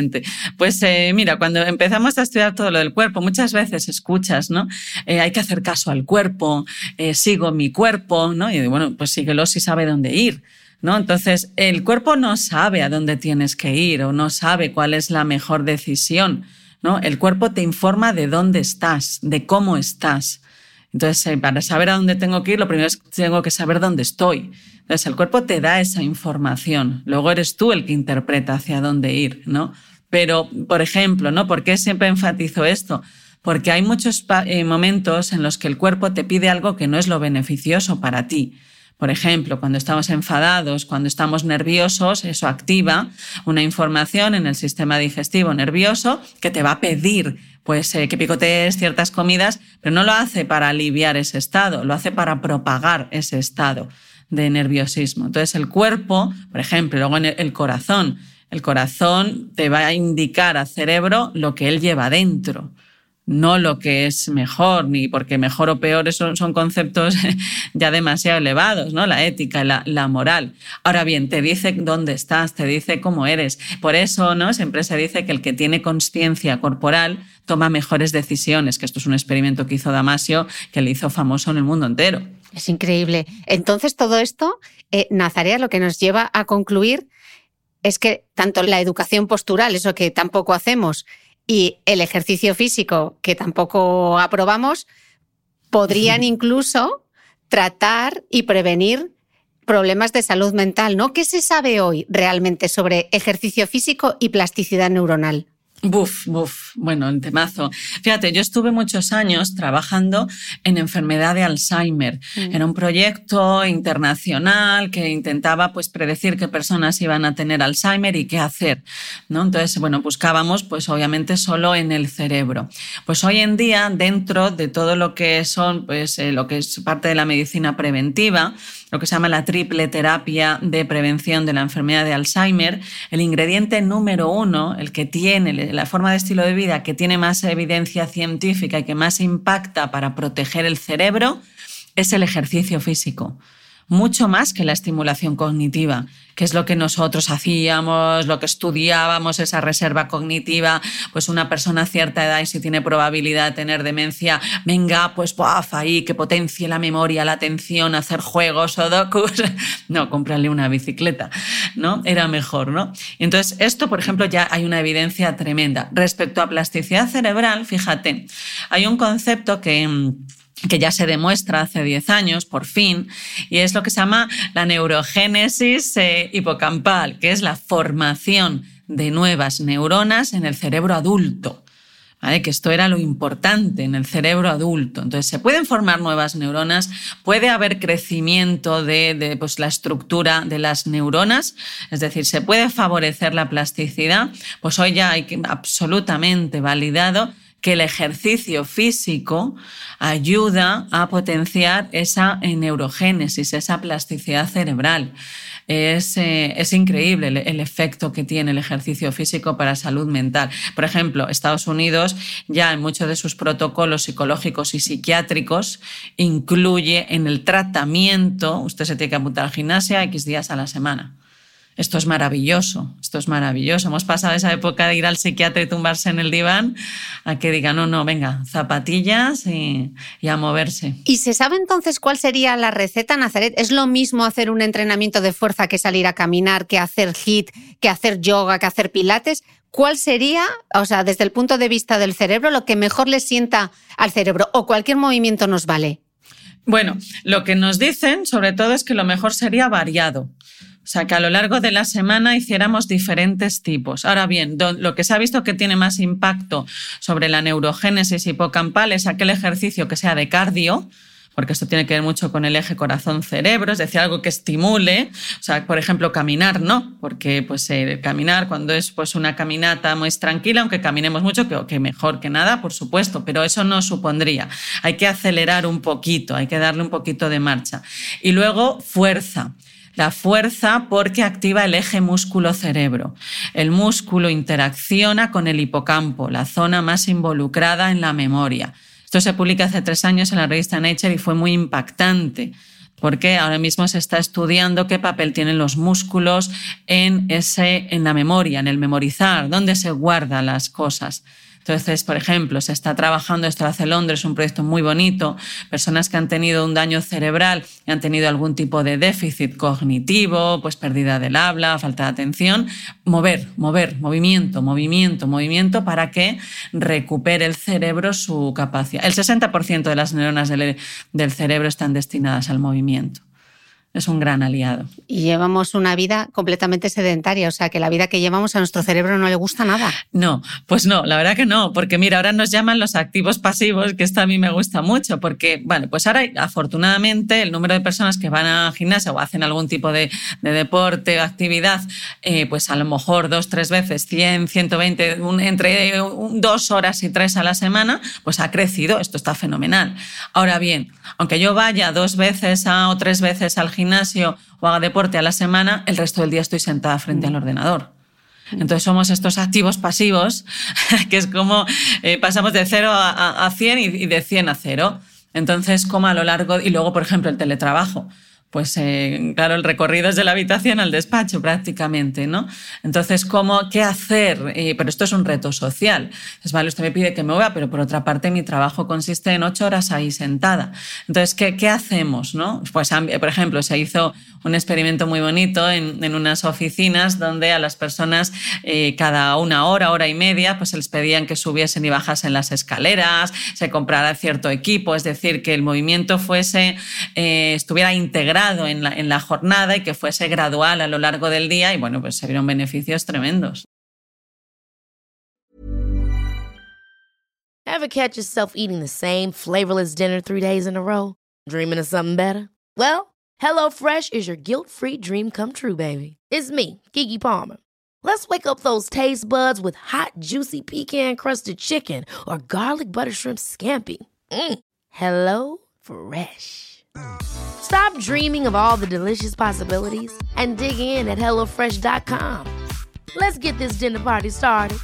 Pues mira, cuando empezamos a estudiar todo lo del cuerpo, muchas veces escuchas, ¿no? Hay que hacer caso al cuerpo, sigo mi cuerpo, ¿no? Y bueno, pues síguelo si sabe dónde ir, ¿no? Entonces, el cuerpo no sabe a dónde tienes que ir o no sabe cuál es la mejor decisión, ¿no? El cuerpo te informa de dónde estás, de cómo estás. Entonces, para saber a dónde tengo que ir, lo primero es que tengo que saber dónde estoy. Entonces, el cuerpo te da esa información. Luego eres tú el que interpreta hacia dónde ir, ¿no? Pero, por ejemplo, ¿no? ¿Por qué siempre enfatizo esto? Porque hay muchos momentos en los que el cuerpo te pide algo que no es lo beneficioso para ti. Por ejemplo, cuando estamos enfadados, cuando estamos nerviosos, eso activa una información en el sistema digestivo nervioso que te va a pedir pues, que picotees ciertas comidas, pero no lo hace para aliviar ese estado, lo hace para propagar ese estado de nerviosismo. Entonces, el cuerpo, por ejemplo, luego en el corazón te va a indicar al cerebro lo que él lleva dentro, no lo que es mejor, ni porque mejor o peor son conceptos ya demasiado elevados, ¿no? La ética, la moral. Ahora bien, te dice dónde estás, te dice cómo eres. Por eso, ¿no? Siempre se dice que el que tiene consciencia corporal toma mejores decisiones, que esto es un experimento que hizo Damasio, que le hizo famoso en el mundo entero. Es increíble. Entonces, todo esto, Nazarea, lo que nos lleva a concluir es que tanto la educación postural, eso que tampoco hacemos, y el ejercicio físico, que tampoco aprobamos, podrían incluso tratar y prevenir problemas de salud mental, ¿no? ¿Qué se sabe hoy realmente sobre ejercicio físico y plasticidad neuronal? Bueno, el temazo. Fíjate, yo estuve muchos años trabajando en enfermedad de Alzheimer. Era un proyecto internacional que intentaba pues predecir qué personas iban a tener Alzheimer y qué hacer, ¿no? Entonces, bueno, buscábamos pues obviamente solo en el cerebro. Pues hoy en día, dentro de todo lo que son pues lo que es parte de la medicina preventiva, lo que se llama la triple terapia de prevención de la enfermedad de Alzheimer, el ingrediente número 1, el que tiene la forma de estilo de vida que tiene más evidencia científica y que más impacta para proteger el cerebro, es el ejercicio físico. Mucho más que la estimulación cognitiva, que es lo que nosotros hacíamos, lo que estudiábamos, esa reserva cognitiva, pues una persona a cierta edad y si tiene probabilidad de tener demencia, venga, pues ahí, que potencie la memoria, la atención, hacer juegos, sudokus. No, cómprale una bicicleta, ¿no? Era mejor, ¿no? Entonces, esto, por ejemplo, ya hay una evidencia tremenda. Respecto a plasticidad cerebral, fíjate, hay un concepto que ya se demuestra hace 10 años, por fin, y es lo que se llama la neurogénesis hipocampal, que es la formación de nuevas neuronas en el cerebro adulto. ¿vale? Que esto era lo importante en el cerebro adulto. Entonces, se pueden formar nuevas neuronas, puede haber crecimiento de pues, la estructura de las neuronas, es decir, se puede favorecer la plasticidad. Pues hoy ya hay absolutamente validado que el ejercicio físico ayuda a potenciar esa neurogénesis, esa plasticidad cerebral. Es increíble el efecto que tiene el ejercicio físico para la salud mental. Por ejemplo, Estados Unidos ya en muchos de sus protocolos psicológicos y psiquiátricos incluye en el tratamiento, usted se tiene que apuntar al gimnasio X días a la semana. Esto es maravilloso, esto es maravilloso. Hemos pasado esa época de ir al psiquiatra y tumbarse en el diván a que diga, no, venga, zapatillas y a moverse. ¿Y se sabe entonces cuál sería la receta, Nazaret? ¿Es lo mismo hacer un entrenamiento de fuerza que salir a caminar, que hacer HIIT, que hacer yoga, que hacer pilates? ¿Cuál sería, o sea, desde el punto de vista del cerebro, lo que mejor le sienta al cerebro? ¿O cualquier movimiento nos vale? Bueno, lo que nos dicen, sobre todo, es que lo mejor sería variado. O sea, que a lo largo de la semana hiciéramos diferentes tipos. Ahora bien, lo que se ha visto que tiene más impacto sobre la neurogénesis hipocampal es aquel ejercicio que sea de cardio, porque esto tiene que ver mucho con el eje corazón-cerebro, es decir, algo que estimule. O sea, por ejemplo, caminar, no, porque pues, caminar cuando es pues, una caminata muy tranquila, aunque caminemos mucho, que mejor que nada, por supuesto, pero eso no supondría. Hay que acelerar un poquito, hay que darle un poquito de marcha. Y luego, fuerza. La fuerza porque activa el eje músculo-cerebro. El músculo interacciona con el hipocampo, la zona más involucrada en la memoria. Esto se publica hace 3 años en la revista Nature y fue muy impactante, porque ahora mismo se está estudiando qué papel tienen los músculos en la memoria, en el memorizar, dónde se guardan las cosas. Entonces, por ejemplo, se está trabajando, esto lo hace Londres, un proyecto muy bonito, personas que han tenido un daño cerebral y han tenido algún tipo de déficit cognitivo, pues pérdida del habla, falta de atención, movimiento para que recupere el cerebro su capacidad. El 60% de las neuronas del cerebro están destinadas al movimiento. Es un gran aliado. Y llevamos una vida completamente sedentaria, o sea que la vida que llevamos a nuestro cerebro no le gusta nada. No, pues no, la verdad que no, porque mira, ahora nos llaman los activos pasivos, que esto a mí me gusta mucho, porque, bueno, pues ahora afortunadamente el número de personas que van al gimnasio o hacen algún tipo de deporte o actividad, pues a lo mejor 2-3 veces, 100, 120, entre 2 horas y 3 a la semana, pues ha crecido, esto está fenomenal. Ahora bien, aunque yo vaya 2 veces o 3 veces al gimnasio o haga deporte a la semana, el resto del día estoy sentada frente al ordenador. Entonces somos estos activos pasivos, que es como pasamos de 0 a 100 y de 100 a 0. Entonces, como a lo largo... Y luego, por ejemplo, el teletrabajo. Pues claro, el recorrido es de la habitación al despacho prácticamente, ¿no? Entonces, ¿qué hacer? Pero esto es un reto social. Entonces, vale, usted me pide que me mueva, pero por otra parte mi trabajo consiste en 8 horas ahí sentada. Entonces, ¿qué hacemos, no? Pues, por ejemplo, se hizo un experimento muy bonito en unas oficinas donde a las personas cada 1 hora, hora y media, pues se les pedían que subiesen y bajasen las escaleras, se comprara cierto equipo, es decir, que el movimiento estuviera integrado en la jornada y que fuese gradual a lo largo del día y bueno, pues se vieron beneficios tremendos. Ever catch yourself eating the same flavorless dinner 3 days in a row? Dreaming of something better? Well, HelloFresh is your guilt-free dream come true, baby. It's me, Keke Palmer. Let's wake up those taste buds with hot, juicy pecan-crusted chicken or garlic butter shrimp scampi. Hello Fresh. Stop dreaming of all the delicious possibilities and dig in at HelloFresh.com. Let's get this dinner party started.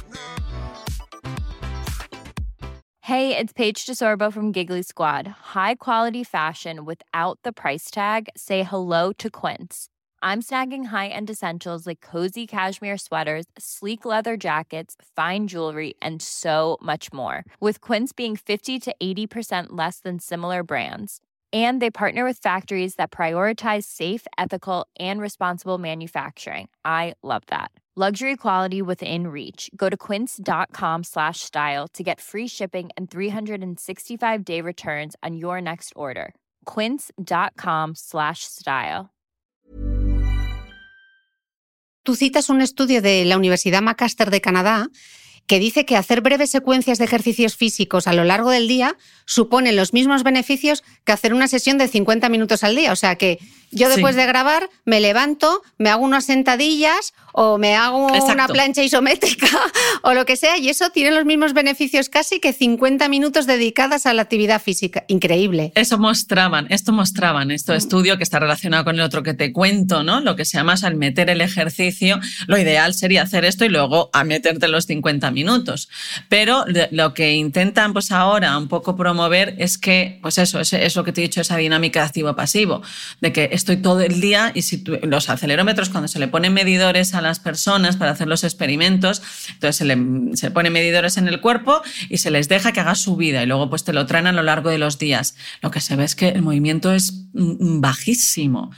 Hey, it's Paige DeSorbo from Giggly Squad. High quality fashion without the price tag. Say hello to Quince. I'm snagging high-end essentials like cozy cashmere sweaters, sleek leather jackets, fine jewelry, and so much more. With Quince being 50 to 80% less than similar brands. And they partner with factories that prioritize safe, ethical, and responsible manufacturing. I love that. Luxury quality within reach. Go to quince.com/style to get free shipping and 365-day returns on your next order. Quince.com/style. Tú citas un estudio de la Universidad McMaster de Canadá que dice que hacer breves secuencias de ejercicios físicos a lo largo del día supone los mismos beneficios que hacer una sesión de 50 minutos al día. O sea que yo después de grabar me levanto, me hago unas sentadillas o me hago una plancha isométrica o lo que sea, y eso tiene los mismos beneficios casi que 50 minutos dedicadas a la actividad física. Increíble. Esto mostraban, este estudio que está relacionado con el otro que te cuento, ¿no? Lo que se llama al meter el ejercicio, lo ideal sería hacer esto y luego a meterte los 50 minutos. Pero lo que intentan pues ahora un poco promover es que, pues eso, es lo que te he dicho, esa dinámica de activo-pasivo, de que estoy todo el día y si los acelerómetros, cuando se le ponen medidores a las personas para hacer los experimentos, entonces se le ponen medidores en el cuerpo y se les deja que haga su vida y luego pues te lo traen a lo largo de los días. Lo que se ve es que el movimiento es bajísimo.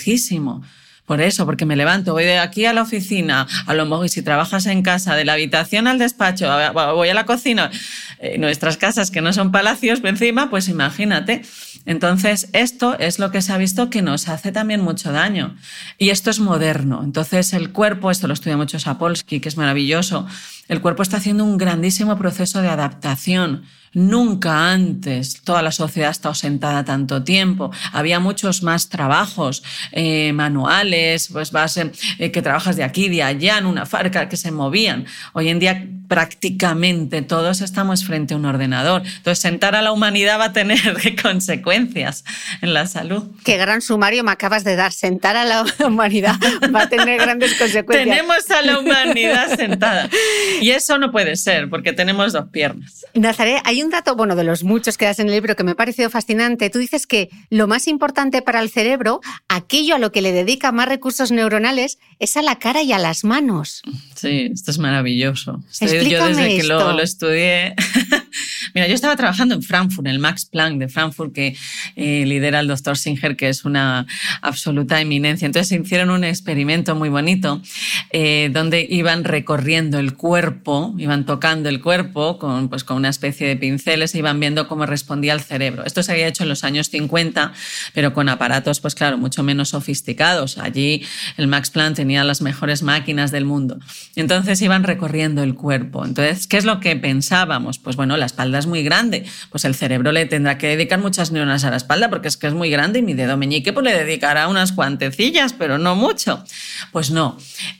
Por eso, porque me levanto, voy de aquí a la oficina, a lo mejor si trabajas en casa, de la habitación al despacho, voy a la cocina, nuestras casas que no son palacios encima, pues imagínate. Entonces, esto es lo que se ha visto que nos hace también mucho daño. Y esto es moderno. Entonces, el cuerpo, esto lo estudia mucho Sapolsky, que es maravilloso, el cuerpo está haciendo un grandísimo proceso de adaptación. Nunca antes toda la sociedad ha estado sentada tanto tiempo. Había muchos más trabajos manuales, pues que trabajas de aquí, de allá, en una fábrica, que se movían. Hoy en día prácticamente todos estamos frente a un ordenador. Entonces sentar a la humanidad va a tener consecuencias en la salud. Qué gran sumario me acabas de dar. Sentar a la humanidad va a tener grandes consecuencias. Tenemos a la humanidad sentada. Y eso no puede ser, porque tenemos 2 piernas. Nazaret, hay un dato, bueno, de los muchos que das en el libro que me ha parecido fascinante. Tú dices que lo más importante para el cerebro, aquello a lo que le dedica más recursos neuronales, es a la cara y a las manos. Sí, esto es maravilloso. Explícame yo desde esto. Que lo estudié... Mira, yo estaba trabajando en Frankfurt, en el Max Planck de Frankfurt, que lidera el doctor Singer, que es una absoluta eminencia. Entonces hicieron un experimento muy bonito donde iban recorriendo el cuerpo, iban tocando el cuerpo con una especie de pinceles e iban viendo cómo respondía el cerebro. Esto se había hecho en los años 50, pero con aparatos, pues claro, mucho menos sofisticados. Allí el Max Planck tenía las mejores máquinas del mundo. Entonces iban recorriendo el cuerpo. Entonces, ¿qué es lo que pensábamos? Pues bueno, la espalda es muy grande, pues el cerebro le tendrá que dedicar muchas neuronas a la espalda porque es que es muy grande y mi dedo meñique pues le dedicará unas cuantecillas, pero no mucho. Pues no.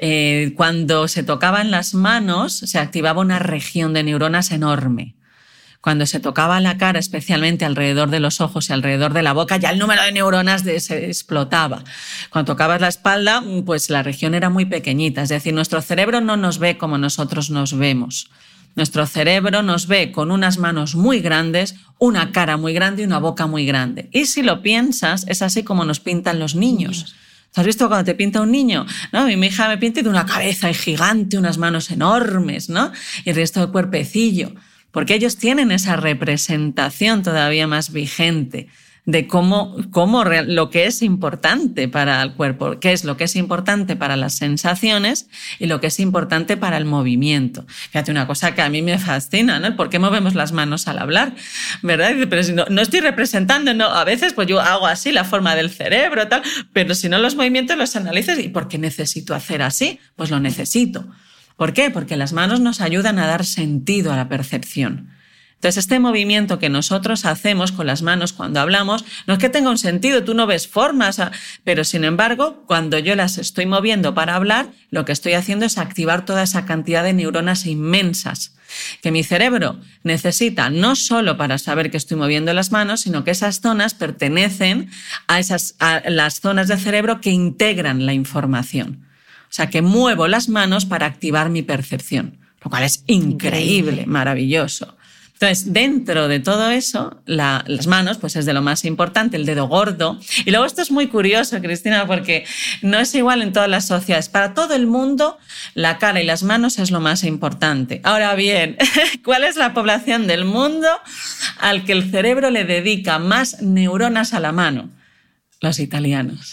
Cuando se tocaban las manos se activaba una región de neuronas enorme. Cuando se tocaba la cara, especialmente alrededor de los ojos y alrededor de la boca, ya el número de neuronas se explotaba. Cuando tocabas la espalda, pues la región era muy pequeñita. Es decir, nuestro cerebro no nos ve como nosotros nos vemos. Nuestro cerebro nos ve con unas manos muy grandes, una cara muy grande y una boca muy grande. Y si lo piensas, es así como nos pintan los niños. ¿Has visto cuando te pinta un niño? ¿No? Mi hija me pinta de una cabeza gigante, unas manos enormes, ¿no? Y el resto del cuerpecillo. Porque ellos tienen esa representación todavía más vigente de cómo lo que es importante para el cuerpo, qué es lo que es importante para las sensaciones y lo que es importante para el movimiento. Fíjate, una cosa que a mí me fascina, ¿no? ¿Por qué movemos las manos al hablar? ¿Verdad? Pero si no estoy representando, no, a veces pues yo hago así la forma del cerebro, tal, pero si no los movimientos los analizas. ¿Y por qué necesito hacer así? Pues lo necesito. ¿Por qué? Porque las manos nos ayudan a dar sentido a la percepción. Entonces, este movimiento que nosotros hacemos con las manos cuando hablamos, no es que tenga un sentido, tú no ves formas, pero sin embargo, cuando yo las estoy moviendo para hablar, lo que estoy haciendo es activar toda esa cantidad de neuronas inmensas que mi cerebro necesita no solo para saber que estoy moviendo las manos, sino que esas zonas pertenecen a las zonas del cerebro que integran la información. O sea, que muevo las manos para activar mi percepción, lo cual es increíble, maravilloso. Entonces, dentro de todo eso, las manos, pues es de lo más importante, el dedo gordo. Y luego esto es muy curioso, Cristina, porque no es igual en todas las sociedades. Para todo el mundo, la cara y las manos es lo más importante. Ahora bien, ¿cuál es la población del mundo al que el cerebro le dedica más neuronas a la mano? Los italianos.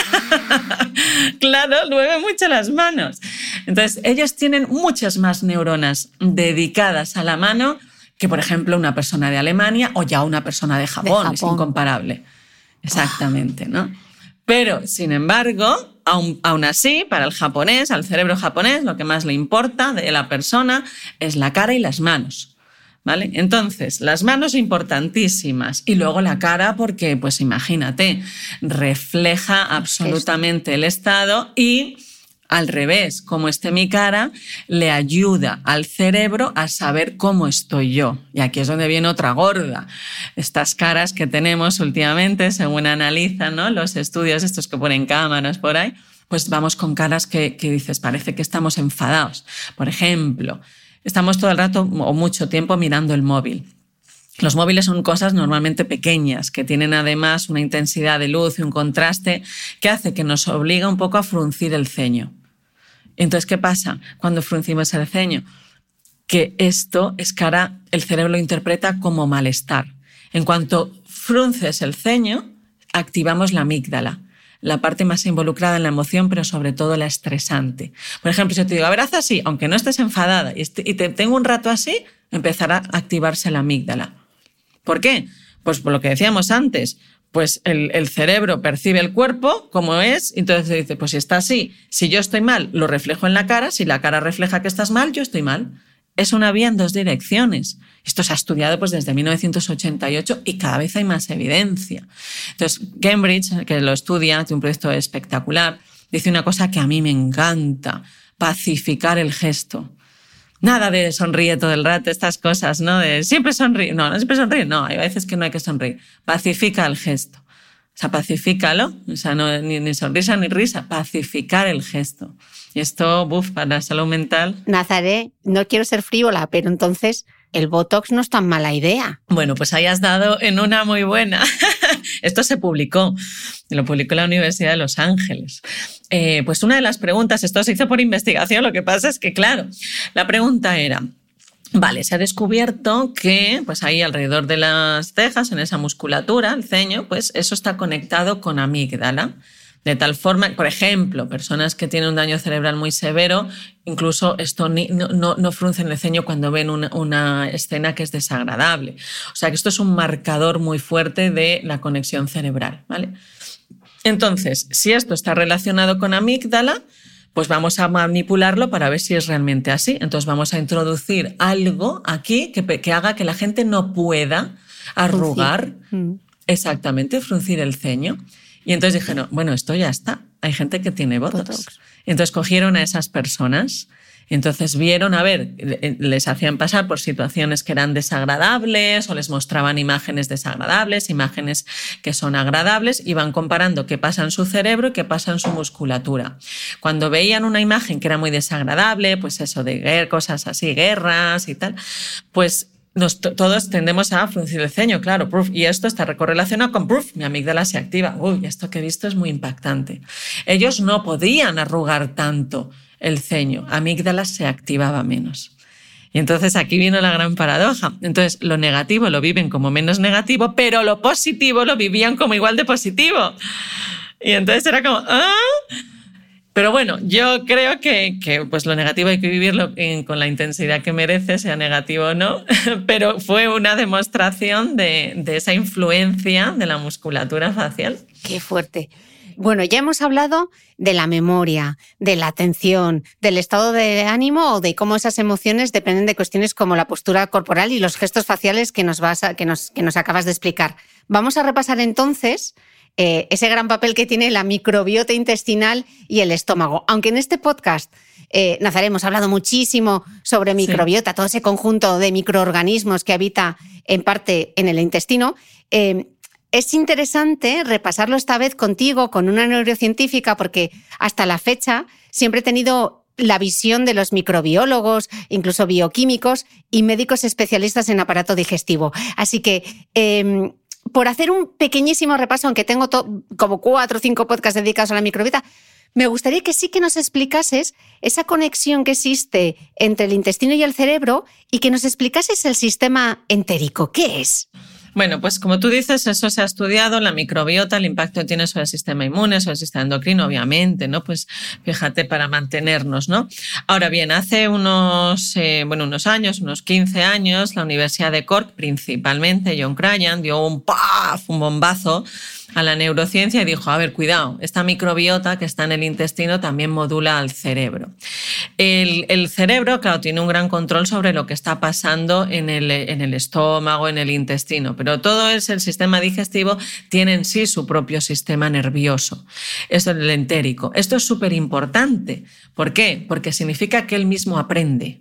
Claro, mueven mucho las manos. Entonces, ellos tienen muchas más neuronas dedicadas a la mano que, por ejemplo, una persona de Alemania o ya una persona de Japón. Es incomparable. Exactamente, ¿no? Pero, sin embargo, aún así, para el japonés, al cerebro japonés, lo que más le importa de la persona es la cara y las manos. ¿Vale? Entonces, las manos importantísimas y luego la cara porque, pues imagínate, refleja absolutamente el estado y al revés, como esté mi cara, le ayuda al cerebro a saber cómo estoy yo. Y aquí es donde viene otra gorda. Estas caras que tenemos últimamente, según analizan, ¿no?, los estudios estos que ponen cámaras por ahí, pues vamos con caras que dices, parece que estamos enfadados. Por ejemplo, estamos todo el rato o mucho tiempo mirando el móvil. Los móviles son cosas normalmente pequeñas, que tienen además una intensidad de luz y un contraste que hace que nos obliga un poco a fruncir el ceño. Entonces, ¿qué pasa cuando fruncimos el ceño? Que esto es que ahora el cerebro lo interpreta como malestar. En cuanto frunces el ceño, activamos la amígdala, la parte más involucrada en la emoción, pero sobre todo la estresante. Por ejemplo, si yo te digo, a ver, haz así, aunque no estés enfadada y te tengo un rato así, empezará a activarse la amígdala. ¿Por qué? Pues por lo que decíamos antes, pues el cerebro percibe el cuerpo como es, entonces dice, pues si está así, si yo estoy mal, lo reflejo en la cara, si la cara refleja que estás mal, yo estoy mal. Es una vía en dos direcciones. Esto se ha estudiado pues desde 1988 y cada vez hay más evidencia. Entonces, Cambridge, que lo estudia, tiene un proyecto espectacular, dice una cosa que a mí me encanta, pacificar el gesto. Nada de sonríe todo el rato, estas cosas, ¿no? De siempre sonríe. No siempre sonríe. No, hay veces que no hay que sonreír. Pacifica el gesto. O sea, pacifícalo. O sea, no, ni sonrisa ni risa. Pacificar el gesto. Y esto, para la salud mental. Nazaré, no quiero ser frívola, pero entonces el Botox no es tan mala idea. Bueno, pues ahí has dado en una muy buena. Esto se publicó. Lo publicó la Universidad de Los Ángeles. Pues una de las preguntas, esto se hizo por investigación, lo que pasa es que, claro, la pregunta era, vale, se ha descubierto que pues ahí alrededor de las cejas, en esa musculatura, el ceño, pues eso está conectado con amígdala. De tal forma, por ejemplo, personas que tienen un daño cerebral muy severo, incluso esto no fruncen el ceño cuando ven una escena que es desagradable. O sea que esto es un marcador muy fuerte de la conexión cerebral, ¿vale? Entonces, si esto está relacionado con amígdala, pues vamos a manipularlo para ver si es realmente así. Entonces vamos a introducir algo aquí que haga que la gente no pueda arrugar, exactamente, fruncir el ceño. Y entonces dijeron, bueno, esto ya está. Hay gente que tiene Botox. Entonces cogieron a esas personas, entonces vieron, a ver, les hacían pasar por situaciones que eran desagradables o les mostraban imágenes desagradables, imágenes que son agradables, y van comparando qué pasa en su cerebro y qué pasa en su musculatura. Cuando veían una imagen que era muy desagradable, pues eso de cosas así, guerras y tal, pues todos tendemos a fruncir el ceño, claro, y esto está correlacionado con mi amígdala se activa. Uy, esto que he visto es muy impactante. Ellos no podían arrugar tanto el ceño, amígdala se activaba menos. Y entonces aquí vino la gran paradoja. Entonces lo negativo lo viven como menos negativo, pero lo positivo lo vivían como igual de positivo. Y entonces era como, ¿ah? Pero bueno, yo creo que pues lo negativo hay que vivirlo con la intensidad que merece, sea negativo o no, pero fue una demostración de esa influencia de la musculatura facial. ¡Qué fuerte! Bueno, ya hemos hablado de la memoria, de la atención, del estado de ánimo o de cómo esas emociones dependen de cuestiones como la postura corporal y los gestos faciales que nos acabas de explicar. Vamos a repasar entonces ese gran papel que tiene la microbiota intestinal y el estómago. Aunque en este podcast, Nazaré, hemos hablado muchísimo sobre microbiota, sí, todo ese conjunto de microorganismos que habita en parte en el intestino, es interesante repasarlo esta vez contigo, con una neurocientífica, porque hasta la fecha siempre he tenido la visión de los microbiólogos, incluso bioquímicos y médicos especialistas en aparato digestivo. Así que por hacer un pequeñísimo repaso, aunque tengo como 4 o 5 podcasts dedicados a la microbiota, me gustaría que sí que nos explicases esa conexión que existe entre el intestino y el cerebro y que nos explicases el sistema entérico. ¿Qué es? Bueno, pues como tú dices, eso se ha estudiado, la microbiota, el impacto que tiene sobre el sistema inmune, sobre el sistema endocrino, obviamente, ¿no? Pues fíjate, para mantenernos, ¿no? Ahora bien, hace unos años, unos 15 años, la Universidad de Cork, principalmente John Cryan, dio un bombazo a la neurociencia y dijo, a ver, cuidado, esta microbiota que está en el intestino también modula al cerebro. El cerebro, claro, tiene un gran control sobre lo que está pasando en el estómago, en el intestino, pero todo el sistema digestivo tiene en sí su propio sistema nervioso. Esto es el entérico. Esto es súper importante. ¿Por qué? Porque significa que él mismo aprende.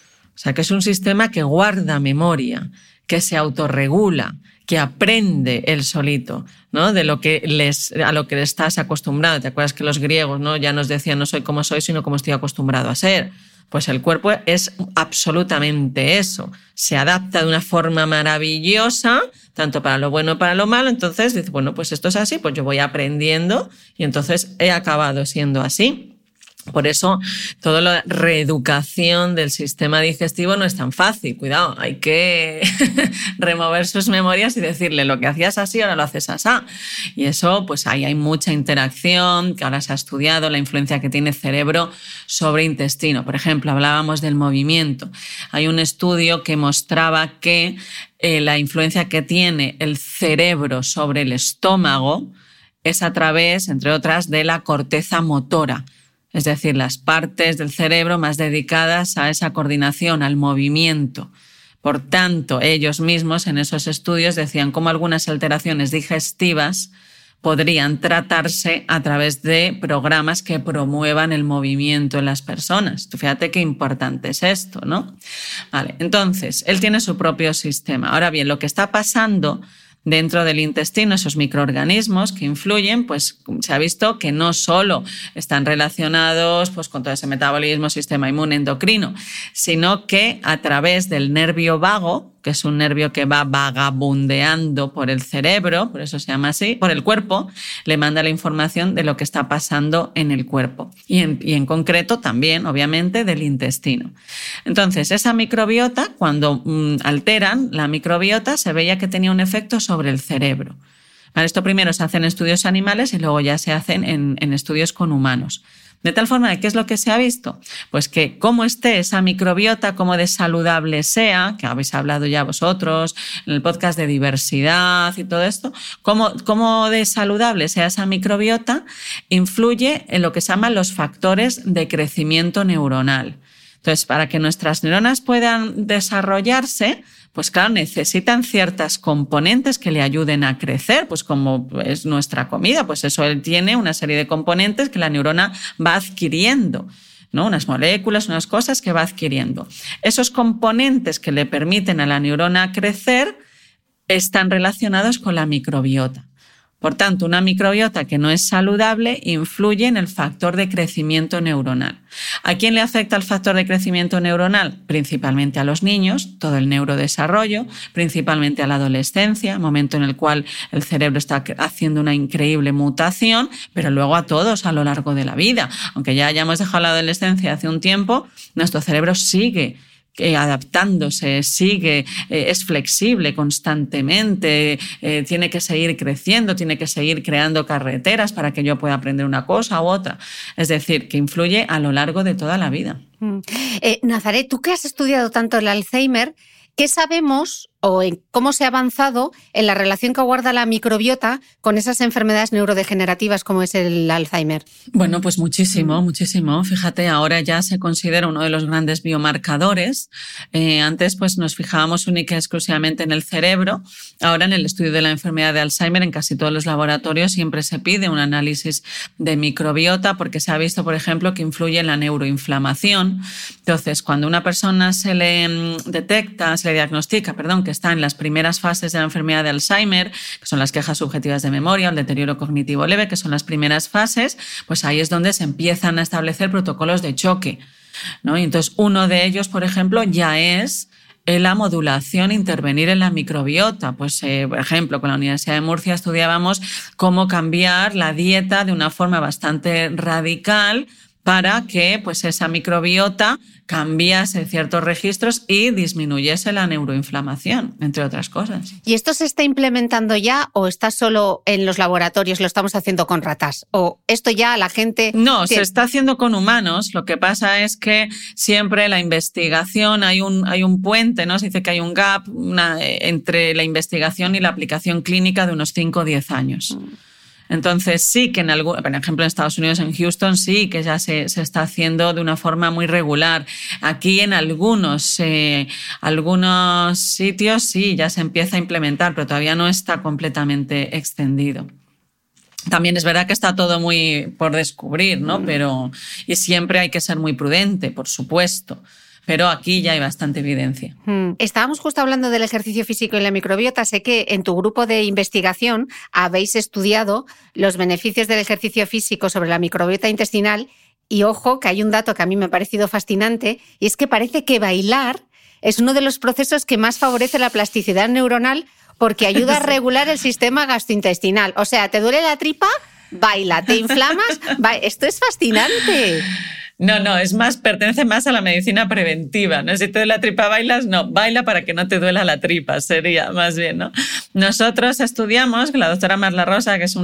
O sea, que es un sistema que guarda memoria, que se autorregula, que aprende él solito, ¿no? De lo que a lo que estás acostumbrado. ¿Te acuerdas que los griegos, ¿no? Ya nos decían no soy como soy, sino como estoy acostumbrado a ser? Pues el cuerpo es absolutamente eso. Se adapta de una forma maravillosa, tanto para lo bueno como para lo malo. Entonces dice, bueno, pues esto es así, pues yo voy aprendiendo y entonces he acabado siendo así. Por eso, toda la reeducación del sistema digestivo no es tan fácil. Cuidado, hay que remover sus memorias y decirle lo que hacías así, ahora lo haces así. Y eso, pues ahí hay mucha interacción, que ahora se ha estudiado la influencia que tiene cerebro sobre intestino. Por ejemplo, hablábamos del movimiento. Hay un estudio que mostraba que la influencia que tiene el cerebro sobre el estómago es a través, entre otras, de la corteza motora. Es decir, las partes del cerebro más dedicadas a esa coordinación, al movimiento. Por tanto, ellos mismos en esos estudios decían cómo algunas alteraciones digestivas podrían tratarse a través de programas que promuevan el movimiento en las personas. Tú fíjate qué importante es esto, ¿no? Vale, entonces, él tiene su propio sistema. Ahora bien, lo que está pasando dentro del intestino, esos microorganismos que influyen, pues se ha visto que no solo están relacionados pues, con todo ese metabolismo, sistema inmune, endocrino, sino que a través del nervio vago, que es un nervio que va vagabundeando por el cerebro, por eso se llama así, por el cuerpo, le manda la información de lo que está pasando en el cuerpo y en concreto también, obviamente, del intestino. Entonces, esa microbiota, cuando alteran la microbiota, se veía que tenía un efecto sobre el cerebro. Para esto primero se hacen estudios animales y luego ya se hacen en estudios con humanos. De tal forma de ¿qué es lo que se ha visto? Pues que cómo esté esa microbiota, cómo de saludable sea, que habéis hablado ya vosotros en el podcast de diversidad y todo esto, cómo de saludable sea esa microbiota, influye en lo que se llaman los factores de crecimiento neuronal. Entonces, para que nuestras neuronas puedan desarrollarse, pues claro, necesitan ciertas componentes que le ayuden a crecer, pues como es nuestra comida, pues eso él tiene una serie de componentes que la neurona va adquiriendo, ¿no? Unas moléculas, unas cosas que va adquiriendo. Esos componentes que le permiten a la neurona crecer están relacionados con la microbiota. Por tanto, una microbiota que no es saludable influye en el factor de crecimiento neuronal. ¿A quién le afecta el factor de crecimiento neuronal? Principalmente a los niños, todo el neurodesarrollo, principalmente a la adolescencia, momento en el cual el cerebro está haciendo una increíble mutación, pero luego a todos a lo largo de la vida. Aunque ya hayamos dejado la adolescencia hace un tiempo, nuestro cerebro sigue adaptándose, es flexible constantemente, tiene que seguir creciendo, tiene que seguir creando carreteras para que yo pueda aprender una cosa u otra. Es decir, que influye a lo largo de toda la vida. Nazaret, tú que has estudiado tanto el Alzheimer, ¿qué sabemos o en cómo se ha avanzado en la relación que guarda la microbiota con esas enfermedades neurodegenerativas como es el Alzheimer? Bueno, pues muchísimo. Fíjate, ahora ya se considera uno de los grandes biomarcadores. Antes pues nos fijábamos única y exclusivamente en el cerebro. Ahora en el estudio de la enfermedad de Alzheimer en casi todos los laboratorios siempre se pide un análisis de microbiota porque se ha visto, por ejemplo, que influye en la neuroinflamación. Entonces, cuando una persona se le diagnostica, que está en las primeras fases de la enfermedad de Alzheimer, que son las quejas subjetivas de memoria, el deterioro cognitivo leve, que son las primeras fases, pues ahí es donde se empiezan a establecer protocolos de choque, ¿no? Y entonces uno de ellos, por ejemplo, ya es la modulación, intervenir en la microbiota. Pues, por ejemplo, con la Universidad de Murcia estudiábamos cómo cambiar la dieta de una forma bastante radical para que pues, esa microbiota cambiase ciertos registros y disminuyese la neuroinflamación, entre otras cosas. ¿Y esto se está implementando ya o está solo en los laboratorios, lo estamos haciendo con ratas? ¿O esto ya la gente...? No, se está haciendo con humanos. Lo que pasa es que siempre la investigación, hay un puente, ¿no? Se dice que hay un gap entre la investigación y la aplicación clínica de unos 5 o 10 años. Entonces sí que por ejemplo en Estados Unidos, en Houston, sí que ya se está haciendo de una forma muy regular. Aquí en algunos sitios sí ya se empieza a implementar, pero todavía no está completamente extendido. También es verdad que está todo muy por descubrir, ¿no? Y siempre hay que ser muy prudente, por supuesto. Pero aquí ya hay bastante evidencia. Estábamos justo hablando del ejercicio físico y la microbiota. Sé que en tu grupo de investigación habéis estudiado los beneficios del ejercicio físico sobre la microbiota intestinal y ojo que hay un dato que a mí me ha parecido fascinante y es que parece que bailar es uno de los procesos que más favorece la plasticidad neuronal porque ayuda a regular el sistema gastrointestinal. O sea, ¿te duele la tripa? Baila. ¿Te inflamas? Esto es fascinante. No, pertenece más a la medicina preventiva, ¿no? Si te duele la tripa, bailas, no, baila para que no te duela la tripa, sería más bien, ¿no? Nosotros estudiamos, la doctora Marla Rosa, que es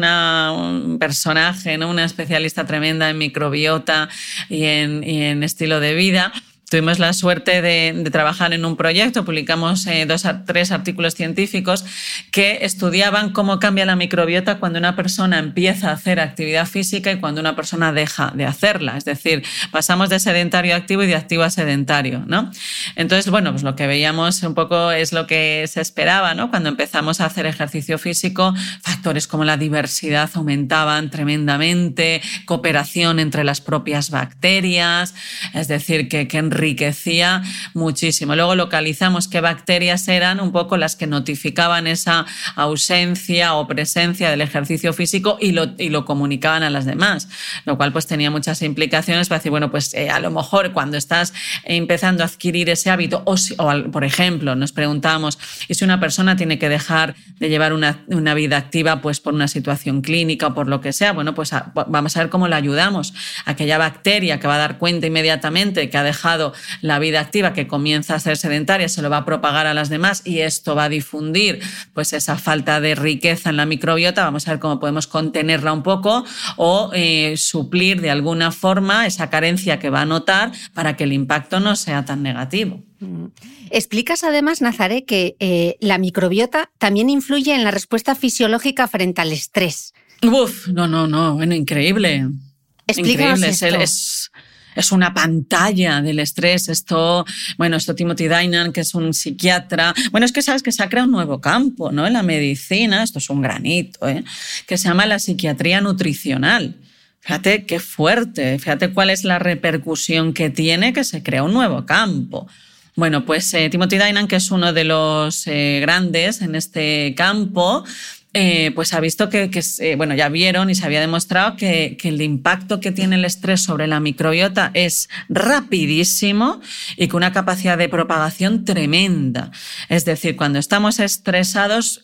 un personaje, ¿no? Una especialista tremenda en microbiota y en estilo de vida. Tuvimos la suerte de trabajar en un proyecto, publicamos 3 artículos científicos que estudiaban cómo cambia la microbiota cuando una persona empieza a hacer actividad física y cuando una persona deja de hacerla. Es decir, pasamos de sedentario a activo y de activo a sedentario, ¿no? Entonces, bueno, pues lo que veíamos un poco es lo que se esperaba, ¿no? Cuando empezamos a hacer ejercicio físico, factores como la diversidad aumentaban tremendamente, cooperación entre las propias bacterias, es decir, que enriquecía muchísimo. Luego localizamos qué bacterias eran un poco las que notificaban esa ausencia o presencia del ejercicio físico y lo comunicaban a las demás, lo cual pues tenía muchas implicaciones para decir, bueno, pues a lo mejor cuando estás empezando a adquirir ese hábito o por ejemplo, nos preguntábamos, ¿y si una persona tiene que dejar de llevar una vida activa pues por una situación clínica o por lo que sea? Bueno, pues vamos a ver cómo le ayudamos. Aquella bacteria que va a dar cuenta inmediatamente que ha dejado la vida activa, que comienza a ser sedentaria, se lo va a propagar a las demás y esto va a difundir pues esa falta de riqueza en la microbiota. Vamos a ver cómo podemos contenerla un poco o suplir de alguna forma esa carencia que va a notar para que el impacto no sea tan negativo. Explicas además, Nazaré, que la microbiota también influye en la respuesta fisiológica frente al estrés. No, bueno, increíble. Explícanos increíble. Esto. Es una pantalla del estrés. Esto Timothy Dinan, que es un psiquiatra. Bueno, es que sabes que se ha creado un nuevo campo, ¿no? En la medicina, esto es un granito, que se llama la psiquiatría nutricional. Fíjate qué fuerte, fíjate cuál es la repercusión que tiene que se crea un nuevo campo. Bueno, pues Timothy Dinan, que es uno de los grandes en este campo, pues ha visto que ya vieron y se había demostrado que el impacto que tiene el estrés sobre la microbiota es rapidísimo y con una capacidad de propagación tremenda. Es decir, cuando estamos estresados,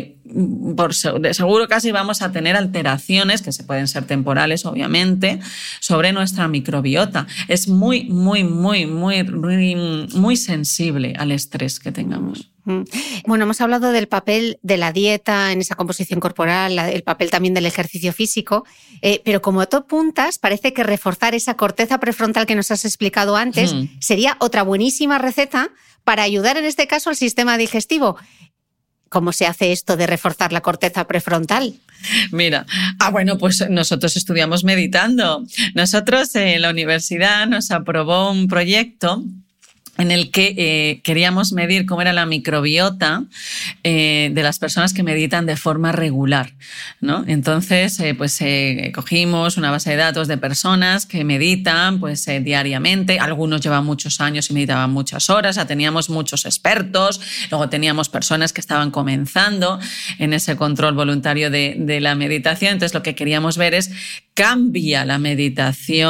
de seguro casi vamos a tener alteraciones, que se pueden ser temporales, obviamente, sobre nuestra microbiota. Es muy, muy, muy, muy, muy, muy sensible al estrés que tengamos. Bueno, hemos hablado del papel de la dieta en esa composición corporal, el papel también del ejercicio físico, pero como tú apuntas, parece que reforzar esa corteza prefrontal que nos has explicado antes sería otra buenísima receta para ayudar en este caso al sistema digestivo. ¿Cómo se hace esto de reforzar la corteza prefrontal? Mira, bueno, pues nosotros estudiamos meditando. Nosotros en la universidad nos aprobó un proyecto en el que queríamos medir cómo era la microbiota de las personas que meditan de forma regular, ¿no? Entonces, cogimos una base de datos de personas que meditan diariamente. Algunos llevan muchos años y meditaban muchas horas. O sea, teníamos muchos expertos. Luego teníamos personas que estaban comenzando en ese control voluntario de la meditación. Entonces, lo que queríamos ver es, ¿cambia la meditación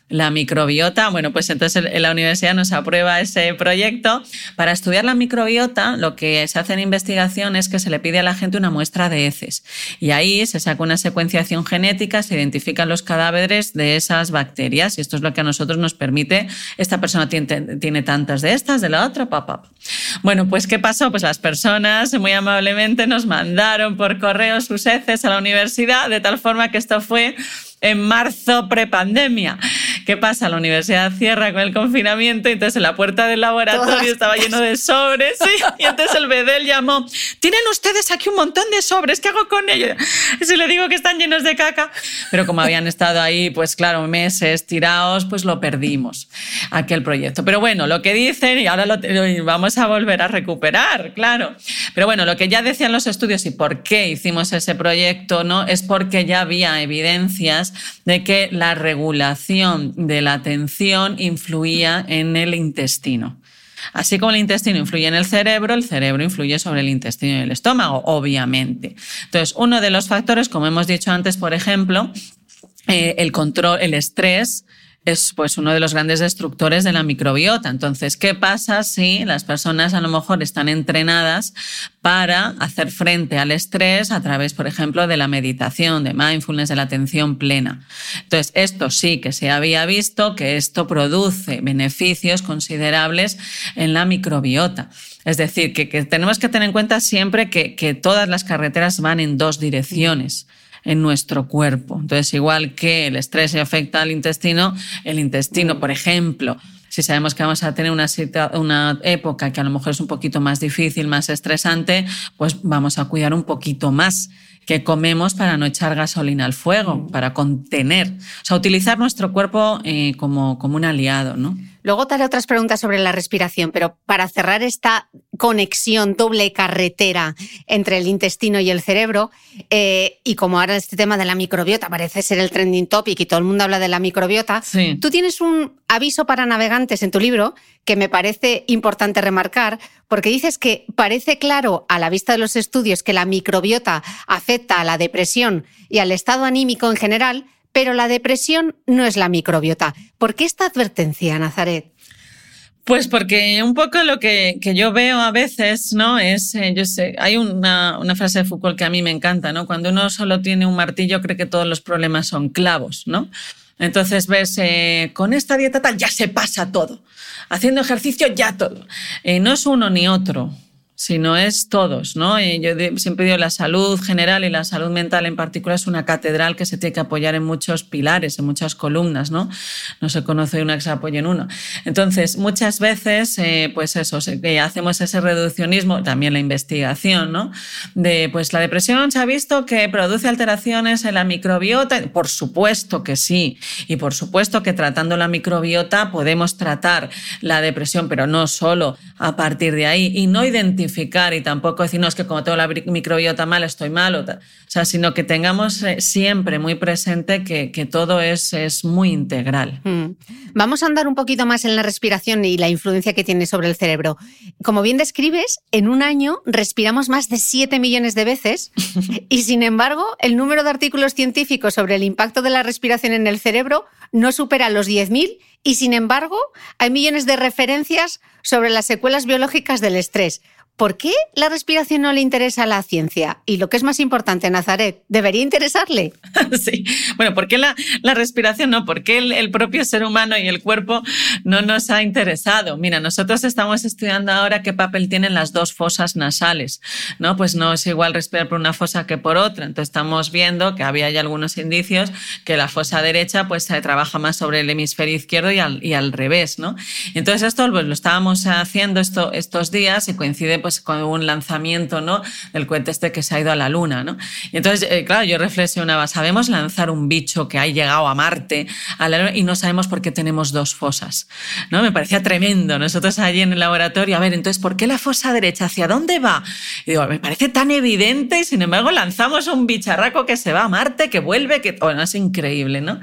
la microbiota. Bueno, pues entonces en la universidad nos aprueba ese proyecto. Para estudiar la microbiota, lo que se hace en investigación es que se le pide a la gente una muestra de heces. Y ahí se saca una secuenciación genética, se identifican los cadáveres de esas bacterias. Y esto es lo que a nosotros nos permite, esta persona tiene tantas de estas, de la otra, Bueno, pues ¿qué pasó? Pues las personas muy amablemente nos mandaron por correo sus heces a la universidad, de tal forma que esto fue en marzo prepandemia. ¿Qué pasa? La universidad cierra con el confinamiento y entonces en la puerta del laboratorio estaba lleno de sobres, ¿sí? Y entonces el bedel llamó: tienen ustedes aquí un montón de sobres, ¿qué hago con ellos? Y si le digo que están llenos de caca. Pero como habían estado ahí, pues claro, meses tirados, pues lo perdimos, aquel proyecto. Pero bueno, lo que dicen, y ahora lo vamos a volver a recuperar, claro. Pero bueno, lo que ya decían los estudios y por qué hicimos ese proyecto, ¿no? Es porque ya había evidencias de que la regulación de la atención influía en el intestino. Así como el intestino influye en el cerebro influye sobre el intestino y el estómago, obviamente. Entonces, uno de los factores, como hemos dicho antes, por ejemplo, el estrés, es pues uno de los grandes destructores de la microbiota. Entonces, ¿qué pasa si las personas a lo mejor están entrenadas para hacer frente al estrés a través, por ejemplo, de la meditación, de mindfulness, de la atención plena? Entonces, esto sí que se había visto que esto produce beneficios considerables en la microbiota. Es decir, que tenemos que tener en cuenta siempre que todas las carreteras van en dos direcciones en nuestro cuerpo. Entonces, igual que el estrés afecta al intestino, el intestino, por ejemplo, si sabemos que vamos a tener una época que a lo mejor es un poquito más difícil, más estresante, pues vamos a cuidar un poquito más que comemos para no echar gasolina al fuego, para contener. O sea, utilizar nuestro cuerpo como un aliado, ¿no? Luego te haré otras preguntas sobre la respiración, pero para cerrar esta conexión doble carretera entre el intestino y el cerebro, y como ahora este tema de la microbiota parece ser el trending topic y todo el mundo habla de la microbiota, sí. Tú tienes un aviso para navegantes en tu libro que me parece importante remarcar, porque dices que parece claro a la vista de los estudios que la microbiota afecta a la depresión y al estado anímico en general, pero la depresión no es la microbiota. ¿Por qué esta advertencia, Nazaret? Pues porque un poco lo que yo veo a veces, ¿no? Es, yo sé, hay una frase de Foucault que a mí me encanta, ¿no? Cuando uno solo tiene un martillo cree que todos los problemas son clavos, ¿no? Entonces ves, con esta dieta tal ya se pasa todo. Haciendo ejercicio ya todo. No es uno ni otro, sino es todos, ¿no? Yo siempre digo, la salud general y la salud mental en particular es una catedral que se tiene que apoyar en muchos pilares, en muchas columnas, ¿no? No se conoce una que se apoye en uno. Entonces, muchas veces, pues eso, hacemos ese reduccionismo, también la investigación, ¿no? De, pues la depresión se ha visto que produce alteraciones en la microbiota. Por supuesto que sí. Y por supuesto que tratando la microbiota podemos tratar la depresión, pero no solo a partir de ahí. Y no identificar y tampoco decir, no, es que como tengo la microbiota mal, estoy mal. O sea, sino que tengamos siempre muy presente que todo es muy integral. Vamos a andar un poquito más en la respiración y la influencia que tiene sobre el cerebro. Como bien describes, en un año respiramos más de 7 millones de veces y, sin embargo, el número de artículos científicos sobre el impacto de la respiración en el cerebro no supera los 10.000 y, sin embargo, hay millones de referencias sobre las secuelas biológicas del estrés. ¿Por qué la respiración no le interesa a la ciencia? Y lo que es más importante, Nazaret, ¿debería interesarle? Sí. Bueno, ¿por qué la respiración no? ¿Por qué el propio ser humano y el cuerpo no nos ha interesado? Mira, nosotros estamos estudiando ahora qué papel tienen las dos fosas nasales, ¿no? Pues no es igual respirar por una fosa que por otra. Entonces estamos viendo que había ya algunos indicios que la fosa derecha pues se trabaja más sobre el hemisferio izquierdo y al revés, ¿no? Entonces esto pues, lo estábamos haciendo estos días y coincide pues con un lanzamiento, ¿no? Del cohete que se ha ido a la Luna, ¿no? Y entonces, claro, yo reflexionaba, ¿sabemos lanzar un bicho que ha llegado a Marte, a la Luna, y no sabemos por qué tenemos dos fosas? ¿No? Me parecía tremendo. Nosotros allí en el laboratorio, a ver, entonces, ¿por qué la fosa derecha? ¿Hacia dónde va? Y digo, me parece tan evidente y sin embargo lanzamos un bicharraco que se va a Marte, que vuelve, que... Bueno, es increíble, ¿no?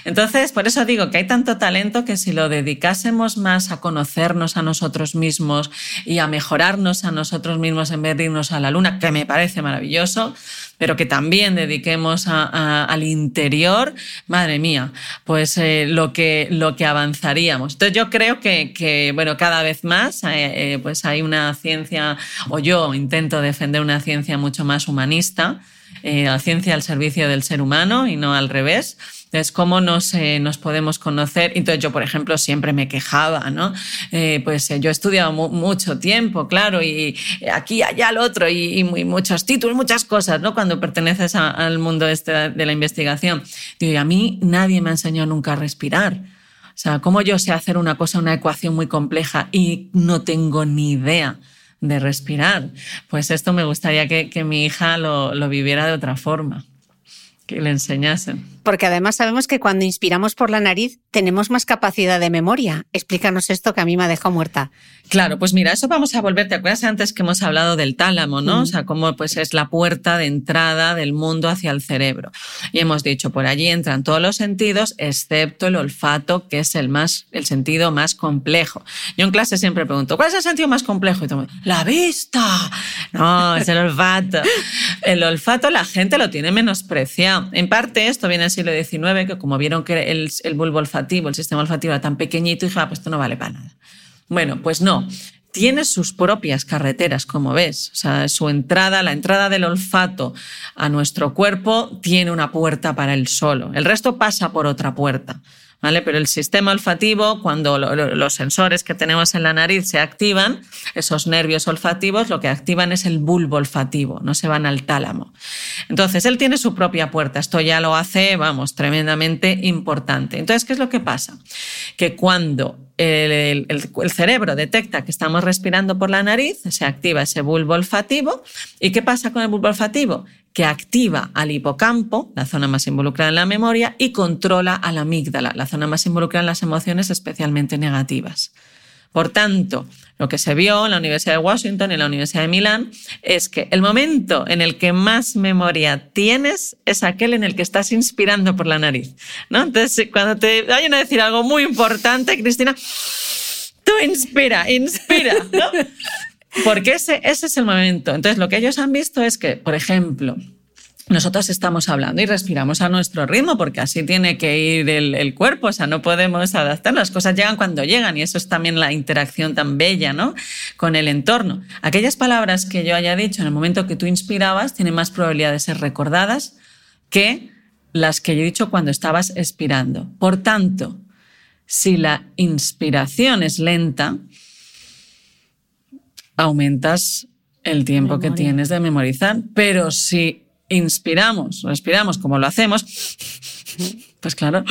Entonces, por eso digo que hay tanto talento que si lo dedicásemos más a conocernos a nosotros mismos y a mejorarnos a nosotros mismos en vez de irnos a la luna, que me parece maravilloso, pero que también dediquemos al interior, madre mía, pues lo que avanzaríamos. Entonces yo creo que bueno, cada vez más pues hay una ciencia, o yo intento defender una ciencia mucho más humanista, la ciencia al servicio del ser humano y no al revés. Entonces, ¿cómo nos podemos conocer? Entonces, yo, por ejemplo, siempre me quejaba, ¿no? Pues yo he estudiado mucho tiempo, claro, y aquí, allá, al otro, y muchos títulos, muchas cosas, ¿no? Cuando perteneces al mundo de la investigación. Digo, y a mí nadie me ha enseñado nunca a respirar. O sea, ¿cómo yo sé hacer una ecuación muy compleja y no tengo ni idea de respirar? Pues esto me gustaría que mi hija lo viviera de otra forma, que le enseñasen. Porque además sabemos que cuando inspiramos por la nariz tenemos más capacidad de memoria. Explícanos esto que a mí me ha dejado muerta. Claro, pues mira, eso vamos a volver. ¿Te acuerdas antes que hemos hablado del tálamo, no? O sea, cómo pues es la puerta de entrada del mundo hacia el cerebro. Y hemos dicho, por allí entran todos los sentidos, excepto el olfato, que es el sentido más complejo. Yo en clase siempre pregunto, ¿cuál es el sentido más complejo? Y todo, ¡la vista! No, es el olfato. El olfato la gente lo tiene menospreciado. En parte esto viene del siglo XIX, que como vieron que el bulbo olfativo, el sistema olfativo era tan pequeñito, y dije, pues esto no vale para nada. Bueno, pues no. Tiene sus propias carreteras, como ves. O sea, la entrada del olfato a nuestro cuerpo tiene una puerta para él solo. El resto pasa por otra puerta, ¿vale? Pero el sistema olfativo, cuando los sensores que tenemos en la nariz se activan, esos nervios olfativos lo que activan es el bulbo olfativo, no se van al tálamo. Entonces, él tiene su propia puerta. Esto ya lo hace, tremendamente importante. Entonces, ¿qué es lo que pasa? Que cuando el cerebro detecta que estamos respirando por la nariz, se activa ese bulbo olfativo. ¿Y qué pasa con el bulbo olfativo? Que activa al hipocampo, la zona más involucrada en la memoria, y controla a la amígdala, la zona más involucrada en las emociones, especialmente negativas. Por tanto, lo que se vio en la Universidad de Washington y en la Universidad de Milán es que el momento en el que más memoria tienes es aquel en el que estás inspirando por la nariz, ¿no? Entonces, cuando te vayan a decir algo muy importante, Cristina, tú inspira, ¿no? Porque ese es el momento. Entonces, lo que ellos han visto es que, por ejemplo, nosotros estamos hablando y respiramos a nuestro ritmo, porque así tiene que ir el cuerpo, o sea, no podemos adaptar, las cosas llegan cuando llegan, y eso es también la interacción tan bella, ¿no?, con el entorno. Aquellas palabras que yo haya dicho en el momento que tú inspirabas tienen más probabilidad de ser recordadas que las que yo he dicho cuando estabas expirando. Por tanto, si la inspiración es lenta, aumentas el tiempo que tienes de memorizar, pero si respiramos como lo hacemos, pues claro,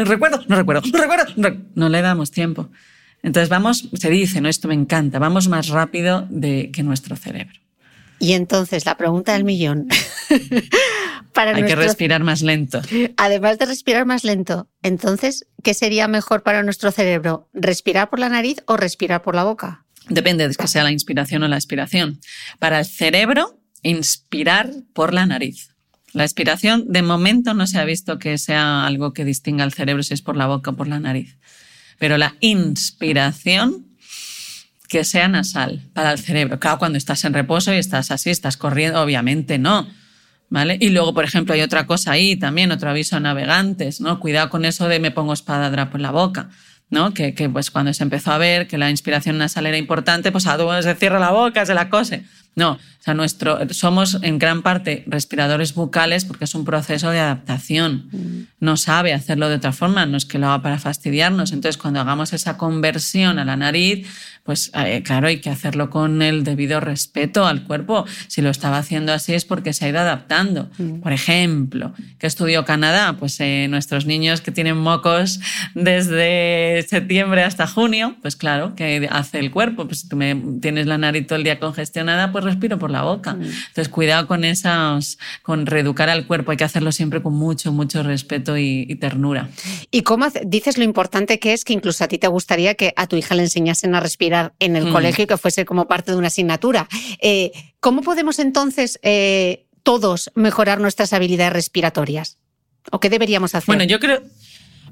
no le damos tiempo. Entonces se dice, ¿no? Esto me encanta, vamos más rápido que nuestro cerebro. Y entonces, la pregunta del millón. Hay que respirar más lento. Además de respirar más lento, entonces, ¿qué sería mejor para nuestro cerebro? ¿Respirar por la nariz o respirar por la boca? Depende de que sea la inspiración o la expiración. Para el cerebro, inspirar por la nariz. La expiración, de momento, no se ha visto que sea algo que distinga al cerebro si es por la boca o por la nariz. Pero la inspiración, que sea nasal para el cerebro. Claro, cuando estás en reposo y estás así, estás corriendo, obviamente no, ¿vale? Y luego, por ejemplo, hay otra cosa ahí también, otro aviso a navegantes, ¿no? Cuidado con eso de me pongo espadadrapo en la boca, ¿no? Que pues cuando se empezó a ver que la inspiración nasal era importante, pues se cierra la boca, se la cose. No, o sea, somos en gran parte respiradores bucales porque es un proceso de adaptación. No sabe hacerlo de otra forma, no es que lo haga para fastidiarnos. Entonces, cuando hagamos esa conversión a la nariz, pues claro, hay que hacerlo con el debido respeto al cuerpo. Si lo estaba haciendo así es porque se ha ido adaptando. Por ejemplo, ¿qué estudió Canadá? Pues nuestros niños que tienen mocos desde septiembre hasta junio, pues claro, ¿qué hace el cuerpo? Pues si tú tienes la nariz todo el día congestionada, pues respiro por la boca. Entonces, cuidado con reeducar al cuerpo. Hay que hacerlo siempre con mucho, mucho respeto y ternura. ¿Y cómo dices lo importante que es que incluso a ti te gustaría que a tu hija le enseñasen a respirar en el colegio y que fuese como parte de una asignatura? ¿Cómo podemos entonces todos mejorar nuestras habilidades respiratorias? ¿O qué deberíamos hacer? Bueno, yo creo...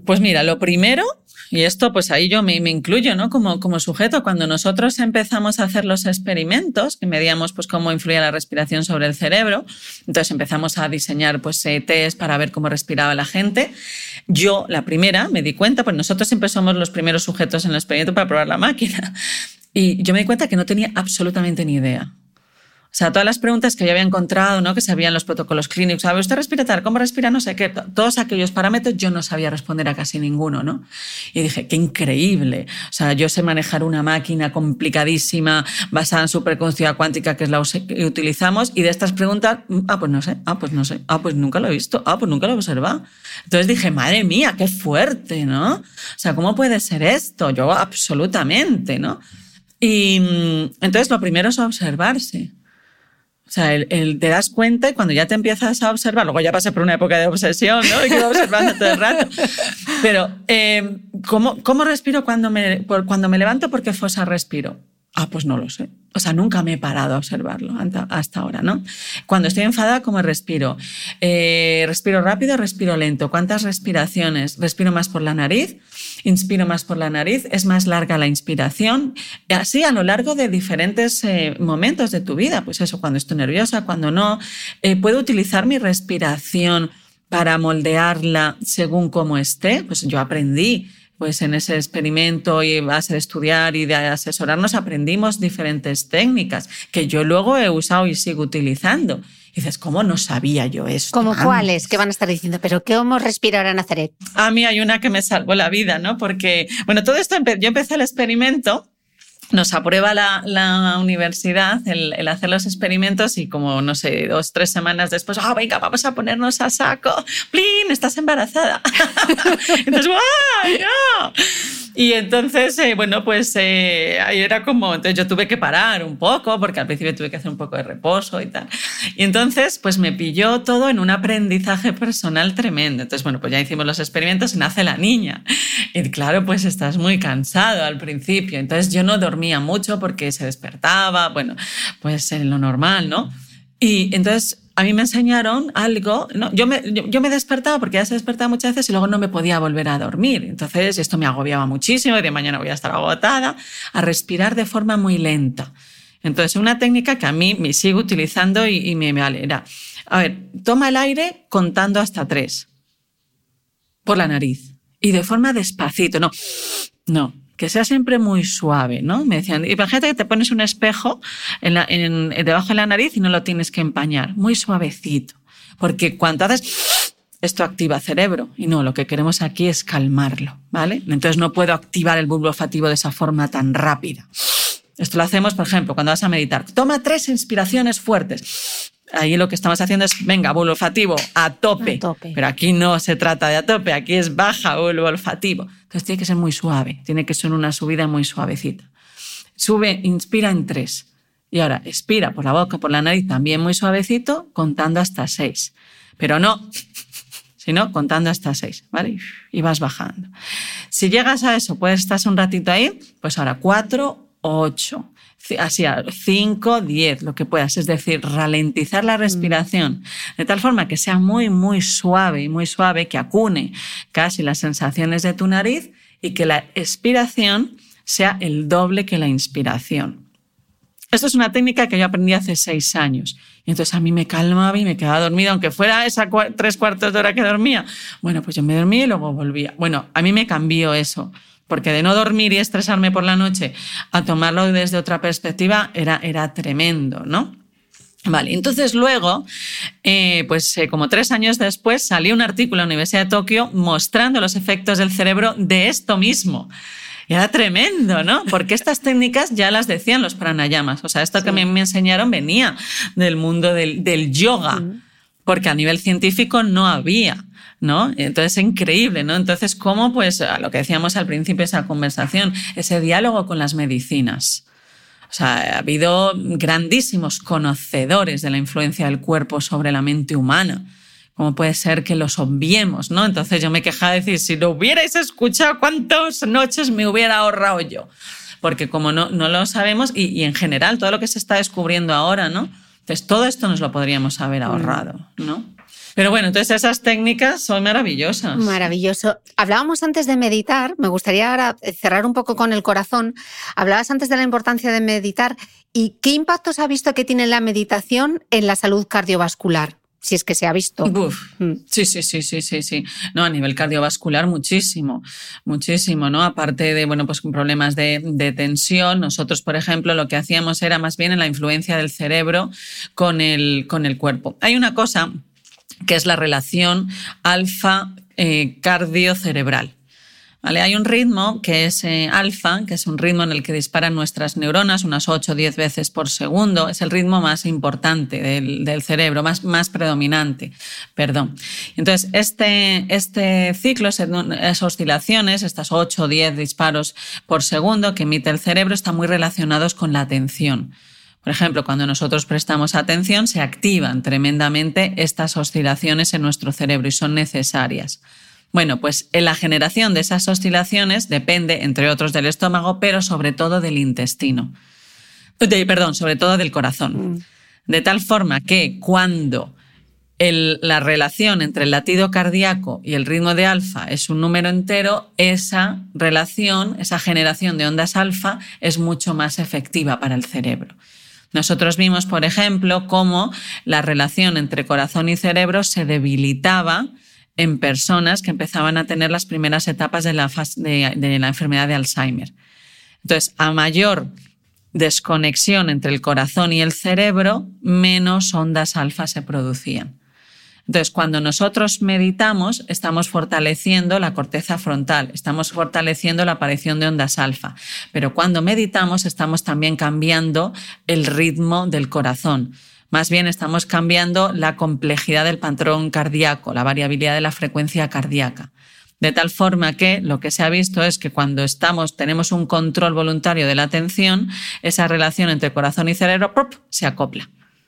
Pues mira, lo primero, y esto pues ahí yo me incluyo, ¿no? Como sujeto, cuando nosotros empezamos a hacer los experimentos, que medíamos pues cómo influía la respiración sobre el cerebro, entonces empezamos a diseñar pues test para ver cómo respiraba la gente. Yo, la primera, me di cuenta, pues nosotros siempre somos los primeros sujetos en el experimento para probar la máquina, y yo me di cuenta que no tenía absolutamente ni idea. O sea, todas las preguntas que yo había encontrado, ¿no? Que sabían los protocolos clínicos, ¿sabe usted respirar? ¿Cómo respira? No sé qué. Todos aquellos parámetros yo no sabía responder a casi ninguno, ¿no? Y dije, qué increíble. O sea, yo sé manejar una máquina complicadísima basada en superconductividad cuántica, que es la que utilizamos, y de estas preguntas, pues no sé, pues nunca lo he visto, pues nunca lo he observado. Entonces dije, madre mía, qué fuerte, ¿no? O sea, ¿cómo puede ser esto? Yo absolutamente, ¿no? Y entonces lo primero es observarse. O sea, te das cuenta y cuando ya te empiezas a observar, luego ya pasé por una época de obsesión, ¿no? Y quedo observando todo el rato. Pero, ¿cómo respiro cuando me levanto? ¿Por qué fosa respiro? Pues no lo sé. O sea, nunca me he parado a observarlo hasta ahora, ¿no? Cuando estoy enfadada, ¿cómo respiro? ¿Respiro rápido o respiro lento? ¿Cuántas respiraciones? ¿Respiro más por la nariz? ¿Inspiro más por la nariz? ¿Es más larga la inspiración? Así a lo largo de diferentes momentos de tu vida. Pues eso, cuando estoy nerviosa, cuando no. ¿Puedo utilizar mi respiración para moldearla según cómo esté? Pues yo aprendí. Pues en ese experimento y a base de estudiar y de asesorarnos aprendimos diferentes técnicas que yo luego he usado y sigo utilizando. Y dices, ¿cómo no sabía yo esto? ¿Cómo cuáles? ¿Qué van a estar diciendo? ¿Pero cómo respirar a Nazaret? A mí hay una que me salvó la vida, ¿no? Porque, bueno, todo esto, yo empecé el experimento, nos aprueba la universidad el hacer los experimentos y como, no sé, 2-3 semanas después, venga, vamos a ponernos a saco. ¡Plin! Estás embarazada. Entonces, ¡guau! ¡No! Y entonces, ahí era como, entonces yo tuve que parar un poco porque al principio tuve que hacer un poco de reposo y tal. Y entonces, pues me pilló todo en un aprendizaje personal tremendo. Entonces, pues ya hicimos los experimentos y nace la niña. Y claro, pues estás muy cansado al principio. Entonces yo no dormía mucho porque se despertaba, pues en lo normal, ¿no? Y entonces a mí me enseñaron algo, ¿no? Yo me despertaba porque ya se despertaba muchas veces y luego no me podía volver a dormir. Entonces esto me agobiaba muchísimo y de mañana voy a estar agotada, a respirar de forma muy lenta. Entonces una técnica que a mí me sigo utilizando y me vale era, toma el aire contando hasta 3 por la nariz y de forma despacito, no. Que sea siempre muy suave, ¿no? Me decían, imagínate que te pones un espejo debajo de la nariz y no lo tienes que empañar, muy suavecito. Porque cuando haces, esto activa cerebro y no, lo que queremos aquí es calmarlo, ¿vale? Entonces no puedo activar el bulbo olfativo de esa forma tan rápida. Esto lo hacemos, por ejemplo, cuando vas a meditar. Toma 3 inspiraciones fuertes. Ahí lo que estamos haciendo es, venga, bulbo olfativo, a tope. Pero aquí no se trata de a tope, aquí es baja bulbo olfativo. Entonces tiene que ser muy suave, tiene que ser una subida muy suavecita. Sube, inspira en 3. Y ahora expira por la boca, por la nariz, también muy suavecito, contando hasta 6. Pero no, sino contando hasta 6, ¿vale? Y vas bajando. Si llegas a eso, pues estás un ratito ahí, pues ahora 4, 8. Así, 5, 10, lo que puedas. Es decir, ralentizar la respiración de tal forma que sea muy, muy suave, que acune casi las sensaciones de tu nariz y que la expiración sea el doble que la inspiración. Esto es una técnica que yo aprendí hace 6 años. Y entonces a mí me calmaba y me quedaba dormida, aunque fuera esa 3/4 de hora que dormía. Pues yo me dormía y luego volvía. A mí me cambió eso. Porque de no dormir y estresarme por la noche a tomarlo desde otra perspectiva era tremendo, ¿no? Vale, entonces luego, como 3 años después, salió un artículo en la Universidad de Tokio mostrando los efectos del cerebro de esto mismo. Y era tremendo, ¿no? Porque estas técnicas ya las decían los pranayamas. O sea, esto que me enseñaron venía del mundo del yoga, porque a nivel científico no había, ¿no? Entonces es increíble, ¿no? Entonces, ¿cómo? Pues a lo que decíamos al principio de esa conversación, ese diálogo con las medicinas. O sea, ha habido grandísimos conocedores de la influencia del cuerpo sobre la mente humana. ¿Cómo puede ser que los obviemos, ¿no? Entonces yo me quejaba de decir, si lo hubierais escuchado, ¿cuántas noches me hubiera ahorrado yo? Porque como no lo sabemos, y en general todo lo que se está descubriendo ahora, ¿no? Entonces todo esto nos lo podríamos haber ahorrado, ¿no? Pero bueno, entonces esas técnicas son maravillosas. Maravilloso. Hablábamos antes de meditar, me gustaría ahora cerrar un poco con el corazón. Hablabas antes de la importancia de meditar y ¿qué impactos ha visto que tiene la meditación en la salud cardiovascular? Si es que se ha visto. Sí. No, a nivel cardiovascular muchísimo, ¿no? Aparte de, bueno, pues con problemas de tensión, nosotros, por ejemplo, lo que hacíamos era más bien en la influencia del cerebro con el cuerpo. Hay una cosa que es la relación alfa cardiocerebral. ¿Vale? Hay un ritmo que es alfa, que es un ritmo en el que disparan nuestras neuronas unas 8 o 10 veces por segundo. Es el ritmo más importante del cerebro, más predominante. Entonces, este ciclo, esas oscilaciones, estas 8 o 10 disparos por segundo que emite el cerebro, están muy relacionados con la atención. Por ejemplo, cuando nosotros prestamos atención, se activan tremendamente estas oscilaciones en nuestro cerebro y son necesarias. Bueno, pues en la generación de esas oscilaciones depende, entre otros, del estómago, pero sobre todo del intestino. Sobre todo del corazón. De tal forma que cuando la relación entre el latido cardíaco y el ritmo de alfa es un número entero, esa relación, esa generación de ondas alfa es mucho más efectiva para el cerebro. Nosotros vimos, por ejemplo, cómo la relación entre corazón y cerebro se debilitaba en personas que empezaban a tener las primeras etapas de la enfermedad de Alzheimer. Entonces, a mayor desconexión entre el corazón y el cerebro, menos ondas alfa se producían. Entonces, cuando nosotros meditamos, estamos fortaleciendo la corteza frontal, estamos fortaleciendo la aparición de ondas alfa, pero cuando meditamos estamos también cambiando el ritmo del corazón. Más bien estamos cambiando la complejidad del patrón cardíaco, la variabilidad de la frecuencia cardíaca. De tal forma que lo que se ha visto es que cuando tenemos un control voluntario de la atención, esa relación entre corazón y cerebro se acopla.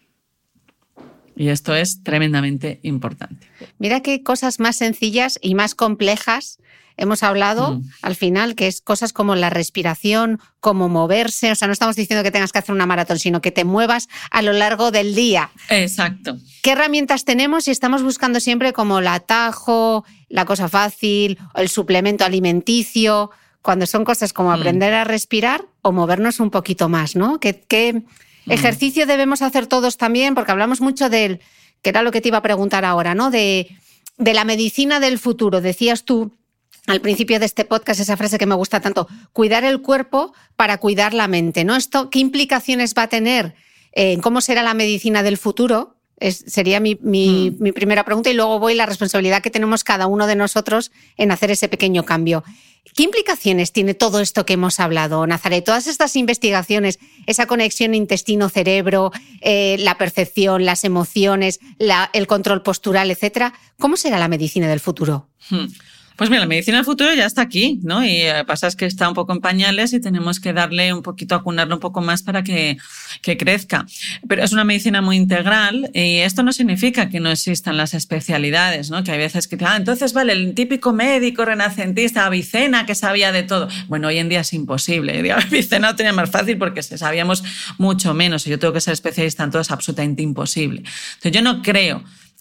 Y esto es tremendamente importante. Mira qué cosas más sencillas y más complejas hemos hablado al final, que es cosas como la respiración, como moverse. O sea, no estamos diciendo que tengas que hacer una maratón, sino que te muevas a lo largo del día. Exacto. ¿Qué herramientas tenemos? Y estamos buscando siempre como el atajo, la cosa fácil, el suplemento alimenticio, cuando son cosas como aprender a respirar o movernos un poquito más, ¿no? ¿Qué ejercicio debemos hacer todos también? Porque hablamos mucho que era lo que te iba a preguntar ahora, ¿no? De la medicina del futuro. Decías tú al principio de este podcast esa frase que me gusta tanto, cuidar el cuerpo para cuidar la mente, ¿no? ¿Esto qué implicaciones va a tener en cómo será la medicina del futuro? Sería mi primera pregunta y luego voy la responsabilidad que tenemos cada uno de nosotros en hacer ese pequeño cambio. ¿Qué implicaciones tiene todo esto que hemos hablado, Nazaret? Todas estas investigaciones, esa conexión intestino-cerebro, la percepción, las emociones, el control postural, etcétera. ¿Cómo será la medicina del futuro? Pues mira, la medicina del futuro ya está aquí, ¿no? Y pasa es que está un poco en pañales y tenemos que darle un poquito, acunarlo un poco más para que crezca. Pero es una medicina muy integral y esto no significa que no existan las especialidades, ¿no? Que hay veces que entonces vale, el típico médico renacentista, Avicena, que sabía de todo. Bueno, hoy en día es imposible. Avicena lo tenía más fácil porque sabíamos mucho menos y yo tengo que ser especialista en todo, es absolutamente imposible. Entonces yo no creo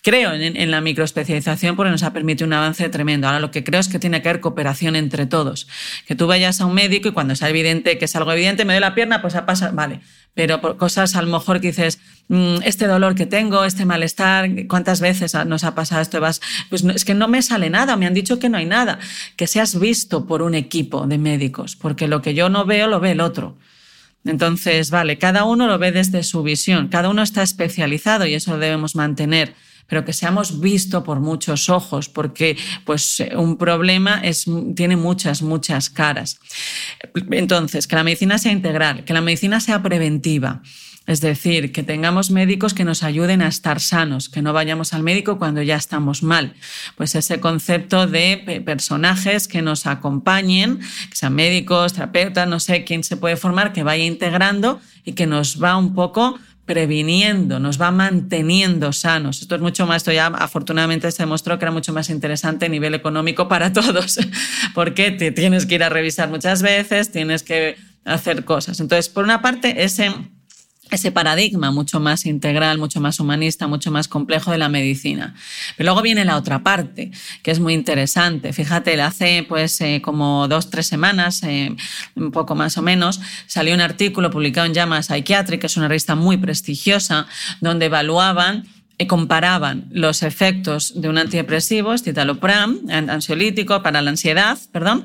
en la microespecialización porque nos ha permitido un avance tremendo. Ahora lo que creo es que tiene que haber cooperación entre todos. Que tú vayas a un médico y cuando sea evidente que es algo evidente, me doy la pierna, pues a pasar, vale. Pero por cosas a lo mejor que dices, este dolor que tengo, este malestar, ¿cuántas veces nos ha pasado esto? Pues es que no me sale nada, me han dicho que no hay nada. Que seas visto por un equipo de médicos, porque lo que yo no veo lo ve el otro. Entonces, vale, cada uno lo ve desde su visión, cada uno está especializado y eso lo debemos mantener. Pero que seamos vistos por muchos ojos, porque pues, un problema tiene muchas caras. Entonces, que la medicina sea integral, que la medicina sea preventiva. Es decir, que tengamos médicos que nos ayuden a estar sanos, que no vayamos al médico cuando ya estamos mal. Pues ese concepto de personajes que nos acompañen, que sean médicos, terapeutas, no sé quién se puede formar, que vaya integrando y que nos va un poco previniendo, nos va manteniendo sanos. Esto es mucho más, esto ya afortunadamente se demostró que era mucho más interesante a nivel económico para todos, porque te tienes que ir a revisar muchas veces, tienes que hacer cosas. Entonces, por una parte, ese ese paradigma mucho más integral, mucho más humanista, mucho más complejo de la medicina. Pero luego viene la otra parte, que es muy interesante. Fíjate, hace como 2-3 semanas, un poco más o menos, salió un artículo publicado en JAMA Psychiatric, que es una revista muy prestigiosa, donde evaluaban y comparaban los efectos de un antidepresivo, citalopram, ansiolítico para la ansiedad,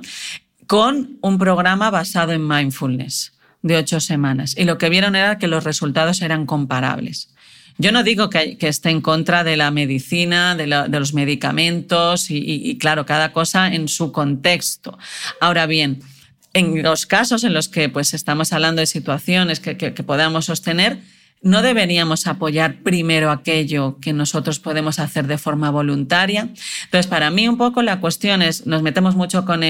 con un programa basado en mindfulness de 8 semanas. Y lo que vieron era que los resultados eran comparables. Yo no digo que esté en contra de la medicina, de los medicamentos y claro, cada cosa en su contexto. Ahora bien, en los casos en los que pues, estamos hablando de situaciones que podamos sostener, ¿no deberíamos apoyar primero aquello que nosotros podemos hacer de forma voluntaria? Entonces, para mí un poco la cuestión es, nos metemos mucho con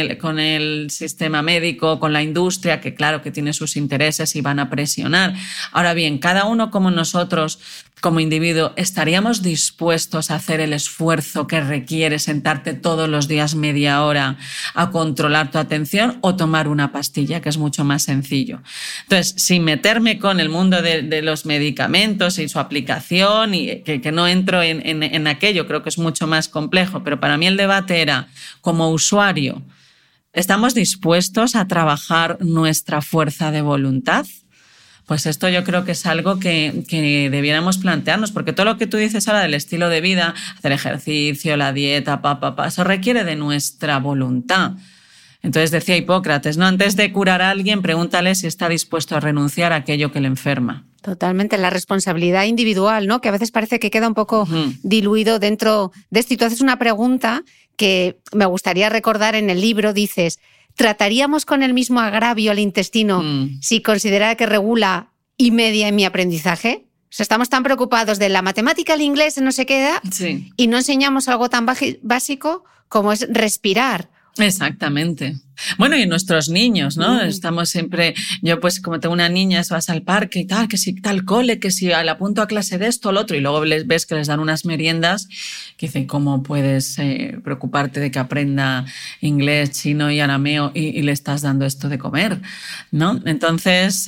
el sistema médico, con la industria, que claro que tiene sus intereses y van a presionar. Ahora bien, cada uno como nosotros, como individuo, ¿estaríamos dispuestos a hacer el esfuerzo que requiere sentarte todos los días media hora a controlar tu atención o tomar una pastilla, que es mucho más sencillo? Entonces, sin meterme con el mundo de los medicamentos y su aplicación, y que no entro en aquello, creo que es mucho más complejo, pero para mí el debate era, como usuario, ¿estamos dispuestos a trabajar nuestra fuerza de voluntad? Pues esto yo creo que es algo que debiéramos plantearnos, porque todo lo que tú dices ahora del estilo de vida, hacer ejercicio, la dieta, eso requiere de nuestra voluntad. Entonces decía Hipócrates, ¿no? Antes de curar a alguien, pregúntale si está dispuesto a renunciar a aquello que le enferma. Totalmente, la responsabilidad individual, ¿no? Que a veces parece que queda un poco diluido dentro de esto. Y tú haces una pregunta que me gustaría recordar en el libro, dices, ¿trataríamos con el mismo agravio al intestino si considerara que regula y media en mi aprendizaje? O sea, estamos tan preocupados de la matemática, el inglés, no sé qué edad, sí, y no enseñamos algo tan básico como es respirar. Exactamente. Bueno, y nuestros niños, ¿no? Estamos siempre, yo pues como tengo una niña, vas al parque y tal, que si tal cole, que si la apunto a clase de esto o lo otro, y luego ves que les dan unas meriendas que dicen, ¿cómo puedes preocuparte de que aprenda inglés, chino y arameo y le estás dando esto de comer, ¿no? Entonces,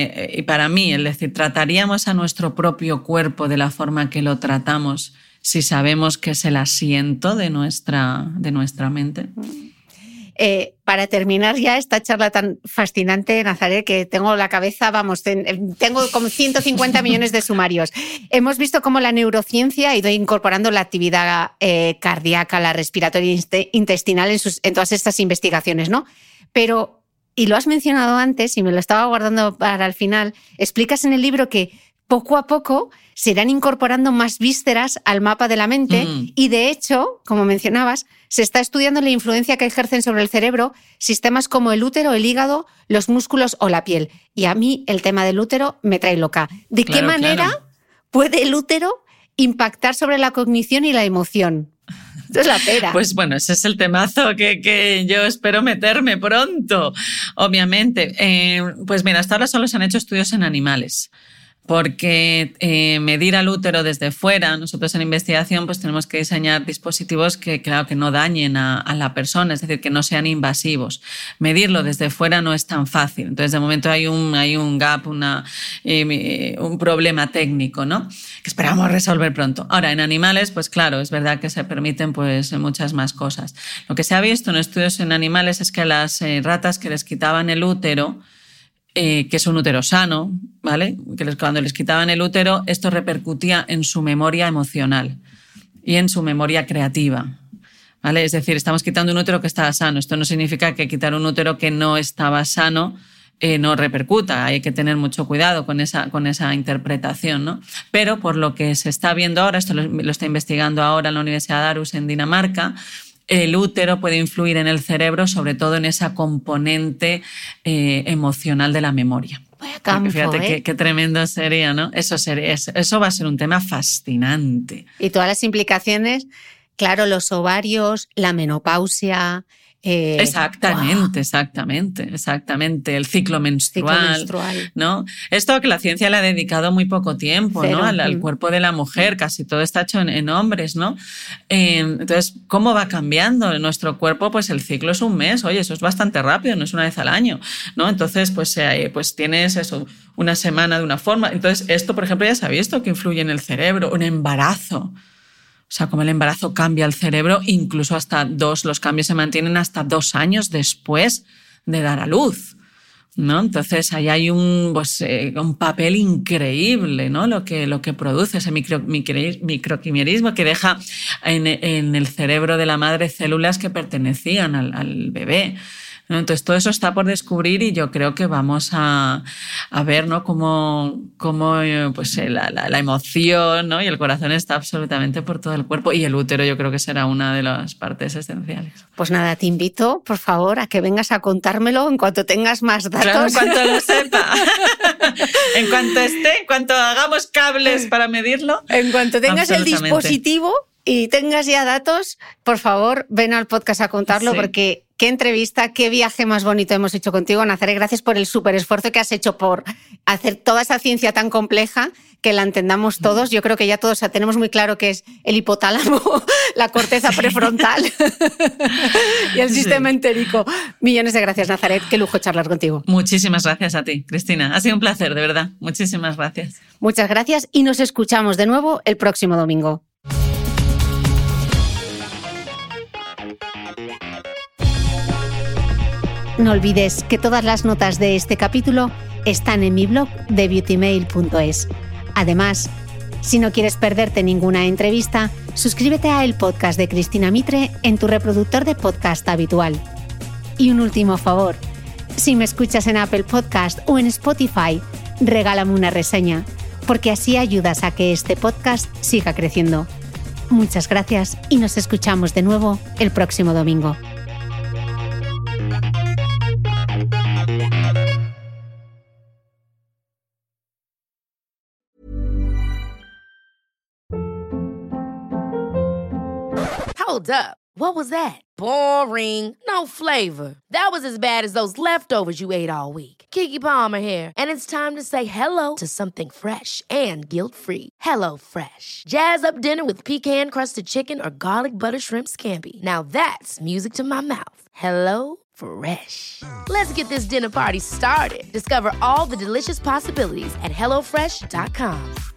y para mí, es decir, trataríamos a nuestro propio cuerpo de la forma que lo tratamos si sabemos que es el asiento de nuestra mente. Para terminar ya esta charla tan fascinante, Nazaret, que tengo la cabeza, tengo como 150 millones de sumarios. Hemos visto cómo la neurociencia ha ido incorporando la actividad cardíaca, la respiratoria intestinal en todas estas investigaciones, ¿no? Pero, y lo has mencionado antes y me lo estaba guardando para el final, explicas en el libro que poco a poco se irán incorporando más vísceras al mapa de la mente y, de hecho, como mencionabas, se está estudiando la influencia que ejercen sobre el cerebro sistemas como el útero, el hígado, los músculos o la piel. Y a mí el tema del útero me trae loca. ¿De qué manera puede el útero impactar sobre la cognición y la emoción? Esto es la pera. Pues bueno, ese es el temazo que yo espero meterme pronto, obviamente. Pues mira, hasta ahora solo se han hecho estudios en animales. Porque medir al útero desde fuera, nosotros en investigación pues tenemos que diseñar dispositivos que, claro, que no dañen a la persona, es decir, que no sean invasivos. Medirlo desde fuera no es tan fácil. Entonces, de momento hay un gap, un problema técnico, ¿no? Que esperamos resolver pronto. Ahora, en animales, pues claro, es verdad que se permiten pues muchas más cosas. Lo que se ha visto en estudios en animales es que a las ratas que les quitaban el útero, que es un útero sano, ¿vale? Que cuando les quitaban el útero, esto repercutía en su memoria emocional y en su memoria creativa, ¿vale? Es decir, estamos quitando un útero que estaba sano. Esto no significa que quitar un útero que no estaba sano no repercuta. Hay que tener mucho cuidado con esa interpretación, ¿no? Pero por lo que se está viendo ahora, esto lo está investigando ahora en la Universidad de Aarhus en Dinamarca, el útero puede influir en el cerebro, sobre todo en esa componente emocional de la memoria. Vaya campo, fíjate qué tremendo sería, ¿no? Eso va a ser un tema fascinante. Y todas las implicaciones, claro, los ovarios, la menopausia, Exactamente. El ciclo menstrual, ¿no? Esto que la ciencia le ha dedicado muy poco tiempo, ¿no? Al cuerpo de la mujer, casi todo está hecho en hombres, ¿no? Entonces, ¿cómo va cambiando nuestro cuerpo? Pues el ciclo es un mes, oye, eso es bastante rápido, no es una vez al año, ¿no? Entonces, pues tienes eso, una semana de una forma. Entonces, esto, por ejemplo, ya se ha visto que influye en el cerebro, un embarazo. O sea, como el embarazo cambia el cerebro, incluso los cambios se mantienen hasta 2 años después de dar a luz, ¿no? Entonces, ahí hay un papel increíble, ¿no? Lo que produce ese microquimerismo que deja en el cerebro de la madre células que pertenecían al bebé. Entonces, todo eso está por descubrir y yo creo que vamos a ver, ¿no? cómo pues, la emoción, ¿no? Y el corazón está absolutamente por todo el cuerpo, y el útero yo creo que será una de las partes esenciales. Pues nada, te invito, por favor, a que vengas a contármelo en cuanto tengas más datos. Claro, en cuanto lo sepa. En cuanto hagamos cables para medirlo. En cuanto tengas el dispositivo y tengas ya datos, por favor, ven al podcast a contarlo, porque qué entrevista, qué viaje más bonito hemos hecho contigo, Nazaret. Gracias por el súper esfuerzo que has hecho por hacer toda esa ciencia tan compleja, que la entendamos todos. Yo creo que ya todos tenemos muy claro qué es el hipotálamo, la corteza prefrontal y el sistema entérico. Millones de gracias, Nazaret. Qué lujo charlar contigo. Muchísimas gracias a ti, Cristina. Ha sido un placer, de verdad. Muchísimas gracias. Muchas gracias y nos escuchamos de nuevo el próximo domingo. No olvides que todas las notas de este capítulo están en mi blog de beautymail.es. Además, si no quieres perderte ninguna entrevista, suscríbete a el podcast de Cristina Mitre en tu reproductor de podcast habitual. Y un último favor, si me escuchas en Apple Podcast o en Spotify, regálame una reseña, porque así ayudas a que este podcast siga creciendo. Muchas gracias y nos escuchamos de nuevo el próximo domingo. Hold up. What was that? Boring. No flavor. That was as bad as those leftovers you ate all week. Keke Palmer here, and it's time to say hello to something fresh and guilt-free. Hello Fresh. Jazz up dinner with pecan-crusted chicken or garlic butter shrimp scampi. Now that's music to my mouth. Hello Fresh. Let's get this dinner party started. Discover all the delicious possibilities at HelloFresh.com.